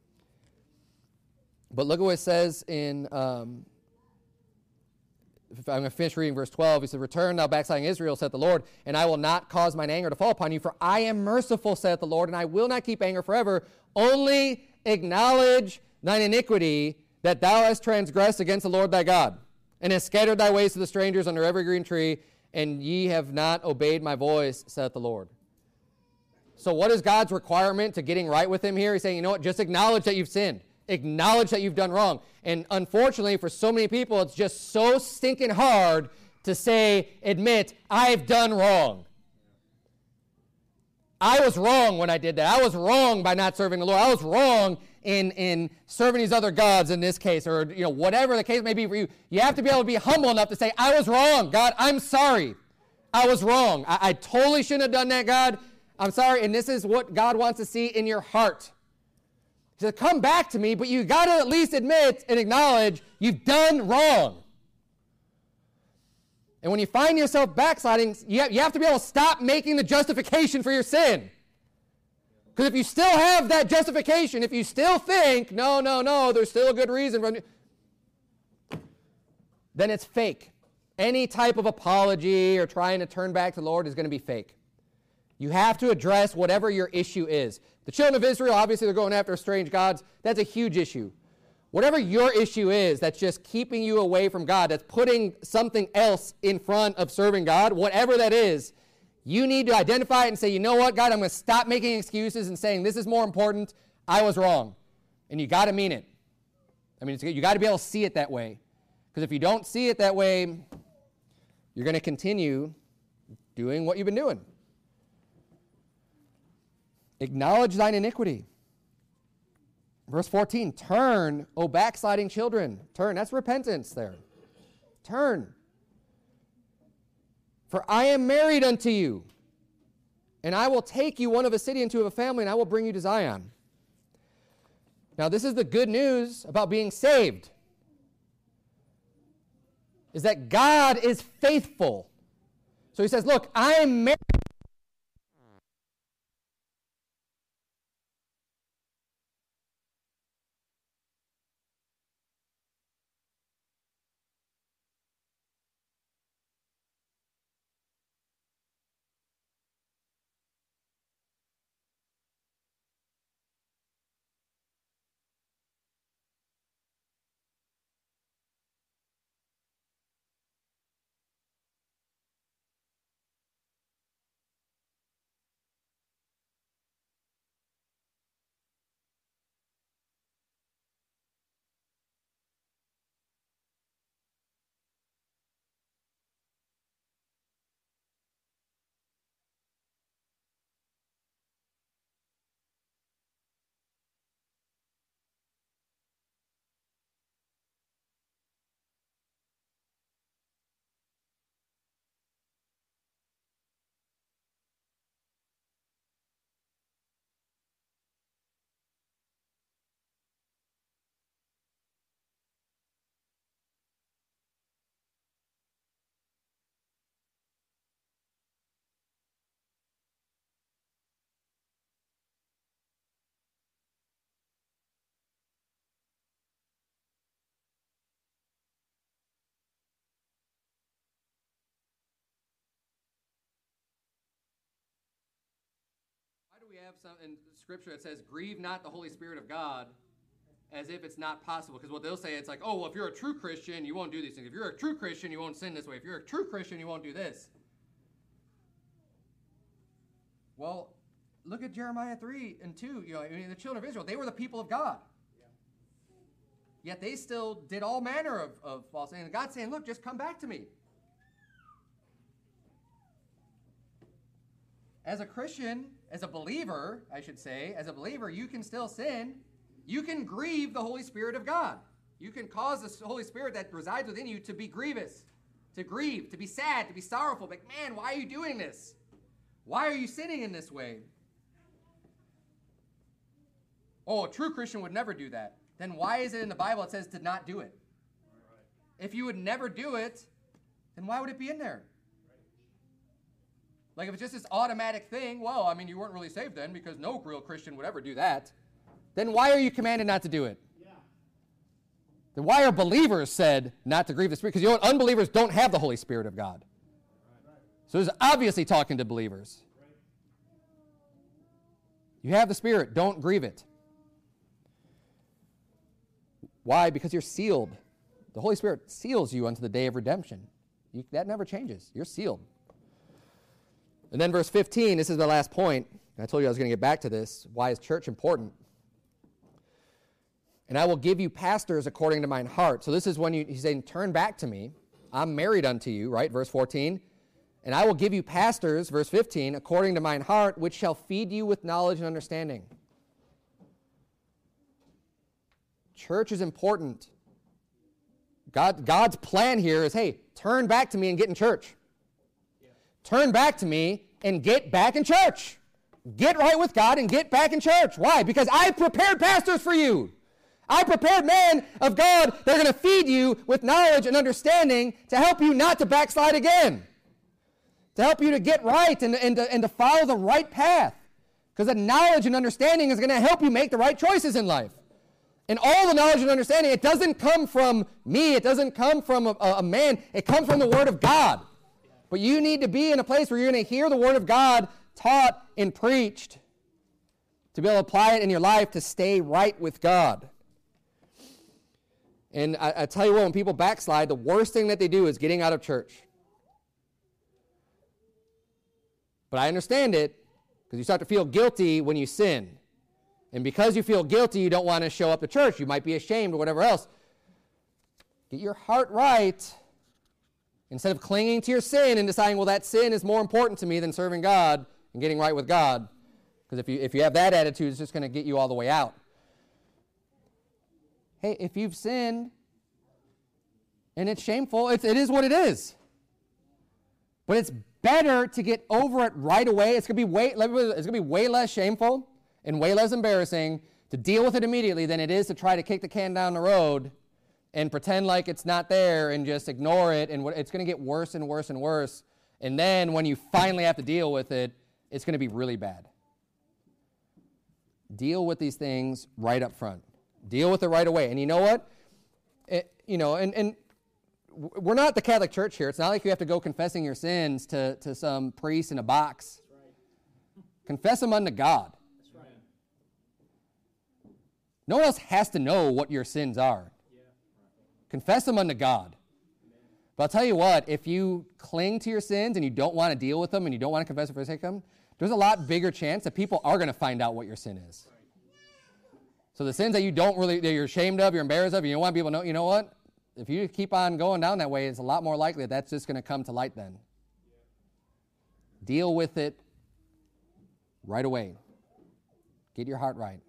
But look at what it says in, I'm going to finish reading verse 12. He said, return, thou backsliding Israel, saith the Lord, and I will not cause mine anger to fall upon you, for I am merciful, saith the Lord, and I will not keep anger forever. Only acknowledge thine iniquity, that thou hast transgressed against the Lord thy God, and hast scattered thy ways to the strangers under every green tree, and ye have not obeyed my voice, saith the Lord. So what is God's requirement to getting right with him here? He's saying, you know what, just acknowledge that you've sinned. Acknowledge that you've done wrong. And unfortunately, for so many people, it's just so stinking hard to admit, I've done wrong. I was wrong when I did that. I was wrong by not serving the Lord. I was wrong in serving these other gods in this case, or whatever the case may be for you. You have to be able to be humble enough to say, I was wrong. God, I'm sorry. I was wrong. I totally shouldn't have done that, God. I'm sorry. And this is what God wants to see in your heart. He said, come back to me, but you got to at least admit and acknowledge you've done wrong. And when you find yourself backsliding, you have to be able to stop making the justification for your sin. Because if you still have that justification, if you still think, no, there's still a good reason, then it's fake. Any type of apology or trying to turn back to the Lord is going to be fake. You have to address whatever your issue is. The children of Israel, obviously they're going after strange gods. That's a huge issue. Whatever your issue is that's just keeping you away from God, that's putting something else in front of serving God, whatever that is, you need to identify it and say, you know what, God, I'm going to stop making excuses and saying this is more important. I was wrong. And you got to mean it. You got to be able to see it that way. Because if you don't see it that way, you're going to continue doing what you've been doing. Acknowledge thine iniquity. Verse 14, turn, O backsliding children. Turn, that's repentance there. Turn. For I am married unto you, and I will take you one of a city and two of a family, and I will bring you to Zion. Now, this is the good news about being saved, is that God is faithful. So he says, look, I am married. have some in Scripture that says, grieve not the Holy Spirit of God, as if it's not possible. Because what they'll say, it's like, oh, well, if you're a true Christian, you won't do these things. If you're a true Christian, you won't sin this way. If you're a true Christian, you won't do this. Well, look at Jeremiah 3 and 2. The children of Israel, they were the people of God. Yet they still did all manner of false things. And God's saying, look, just come back to me. As a Christian, as a believer, I should say, as a believer, you can still sin. You can grieve the Holy Spirit of God. You can cause the Holy Spirit that resides within you to be grievous, to grieve, to be sad, to be sorrowful. Like, man, why are you doing this? Why are you sinning in this way? Oh, a true Christian would never do that. Then why is it in the Bible it says to not do it? If you would never do it, then why would it be in there? Like if it's just this automatic thing, well, I mean, you weren't really saved then because no real Christian would ever do that. Then why are you commanded not to do it? Yeah. Then why are believers said not to grieve the Spirit? Because you know what? Unbelievers don't have the Holy Spirit of God. Right. So it's obviously talking to believers. Right. You have the Spirit. Don't grieve it. Why? Because you're sealed. The Holy Spirit seals you unto the day of redemption. That never changes. You're sealed. And then verse 15, this is the last point. I told you I was going to get back to this. Why is church important? And I will give you pastors according to mine heart. So this is when he's saying, turn back to me. I'm married unto you, right? Verse 14. And I will give you pastors, verse 15, according to mine heart, which shall feed you with knowledge and understanding. Church is important. God's plan here is, hey, turn back to me and get in church. Turn back to me and get back in church. Get right with God and get back in church. Why? Because I prepared pastors for you. I prepared men of God that are going to feed you with knowledge and understanding to help you not to backslide again. To help you to get right and to follow the right path. Because the knowledge and understanding is going to help you make the right choices in life. And all the knowledge and understanding, it doesn't come from me. It doesn't come from a man. It comes from the Word of God. But you need to be in a place where you're going to hear the Word of God taught and preached to be able to apply it in your life to stay right with God. And I tell you what, when people backslide, the worst thing that they do is getting out of church. But I understand it because you start to feel guilty when you sin. And because you feel guilty, you don't want to show up to church. You might be ashamed or whatever else. Get your heart right. Instead of clinging to your sin and deciding, well, that sin is more important to me than serving God and getting right with God. Because if you have that attitude, it's just going to get you all the way out. Hey, if you've sinned and it's shameful, it is what it is. But it's better to get over it right away. It's going to be way less shameful and way less embarrassing to deal with it immediately than it is to try to kick the can down the road and pretend like it's not there and just ignore it, and it's going to get worse and worse and worse. And then when you finally have to deal with it, it's going to be really bad. Deal with these things right up front. Deal with it right away. And you know what? And we're not the Catholic Church here. It's not like you have to go confessing your sins to some priest in a box. That's right. Confess them unto God. That's right. No one else has to know what your sins are. Confess them unto God. But I'll tell you what, if you cling to your sins and you don't want to deal with them and you don't want to confess or forsake them, there's a lot bigger chance that people are going to find out what your sin is. So the sins that that you're ashamed of, you're embarrassed of, you don't want people to know, you know what? If you keep on going down that way, it's a lot more likely that that's just going to come to light then. Deal with it right away. Get your heart right.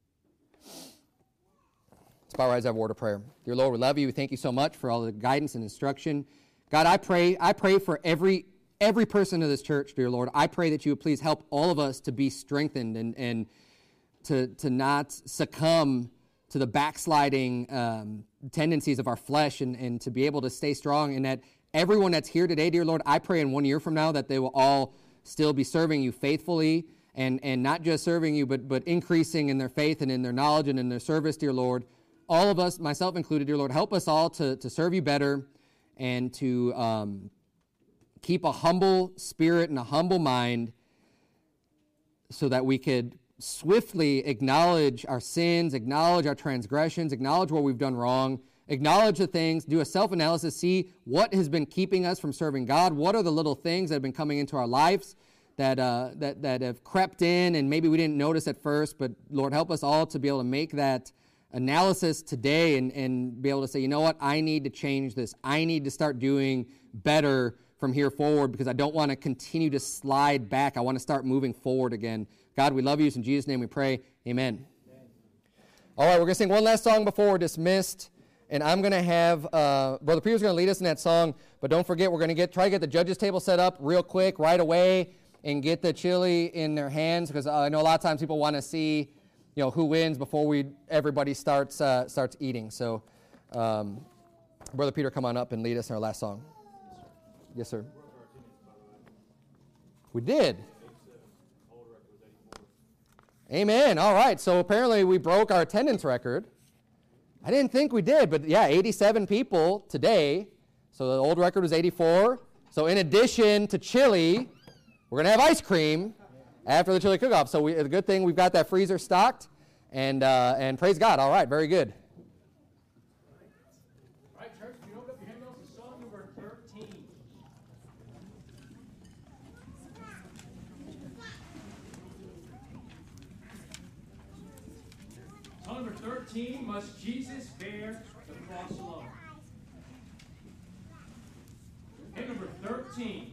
Let's bow our eyes and have a word of prayer. Dear Lord, we love you. We thank you so much for all the guidance and instruction. God, I pray for every person of this church, dear Lord. I pray that you would please help all of us to be strengthened and to not succumb to the backsliding tendencies of our flesh and to be able to stay strong, and that everyone that's here today, dear Lord, I pray in 1 year from now that they will all still be serving you faithfully and not just serving you, but increasing in their faith and in their knowledge and in their service, dear Lord. All of us, myself included, dear Lord, help us all to serve you better and to keep a humble spirit and a humble mind so that we could swiftly acknowledge our sins, acknowledge our transgressions, acknowledge where we've done wrong, acknowledge the things, do a self-analysis, see what has been keeping us from serving God, what are the little things that have been coming into our lives that have crept in and maybe we didn't notice at first, but Lord, help us all to be able to make that analysis today and be able to say, you know what, I need to change this. I need to start doing better from here forward because I don't want to continue to slide back. I want to start moving forward again. God, we love you. In Jesus' name we pray. Amen. All right, we're going to sing one last song before we're dismissed. And I'm going to have, Brother Peter's going to lead us in that song. But don't forget, we're going to try to get the judges table set up real quick, right away, and get the chili in their hands. Because I know a lot of times people want to see, who wins before everybody starts eating. So, Brother Peter, come on up and lead us in our last song. Yes, sir. We did. Amen. All right. So apparently we broke our attendance record. I didn't think we did, but yeah, 87 people today. So the old record was 84. So in addition to chili, we're going to have ice cream after the chili cook-off. So the good thing, we've got that freezer stocked, and praise God. All right, very good. All right, church, if you open up your hymnals to song number 13. Song number 13, Must Jesus Bear the Cross Alone? Hymn number 13.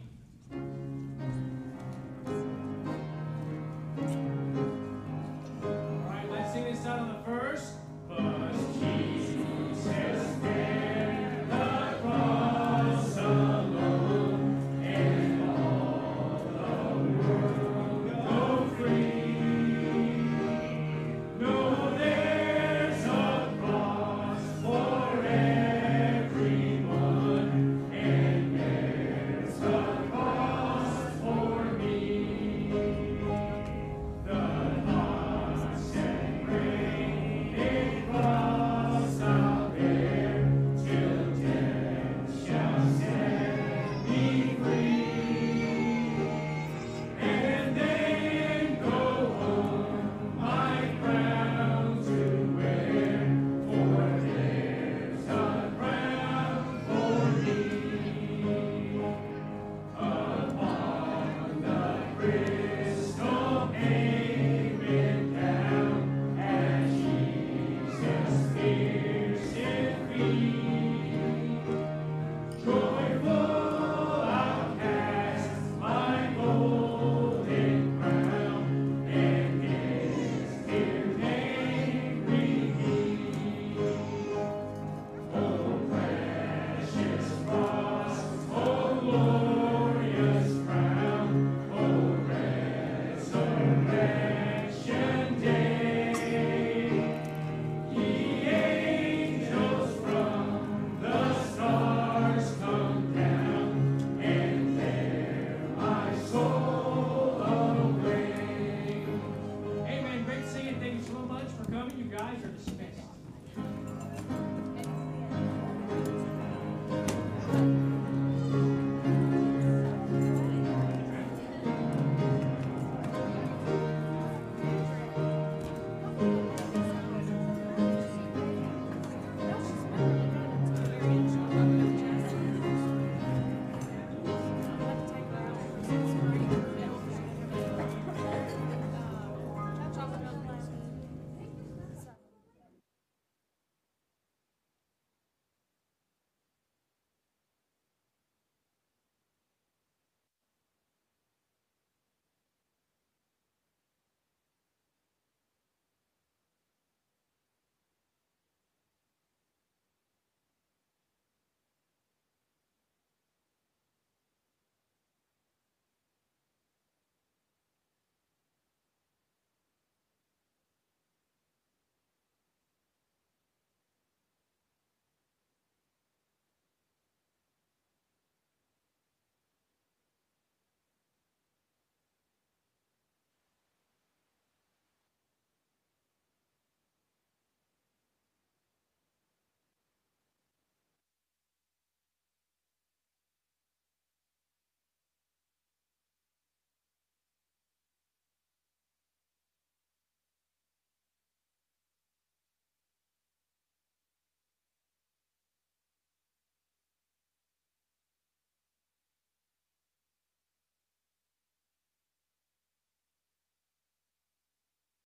All right, let's sing this out on the first. Must Jesus bear the cross alone, and all the world go free? No, there's a cross for everyone, and there's a cross for me. The lost and great cross I'll bear, till death shall set me free. And then go home, my crown to wear, for there's a crown for me. Upon the bridge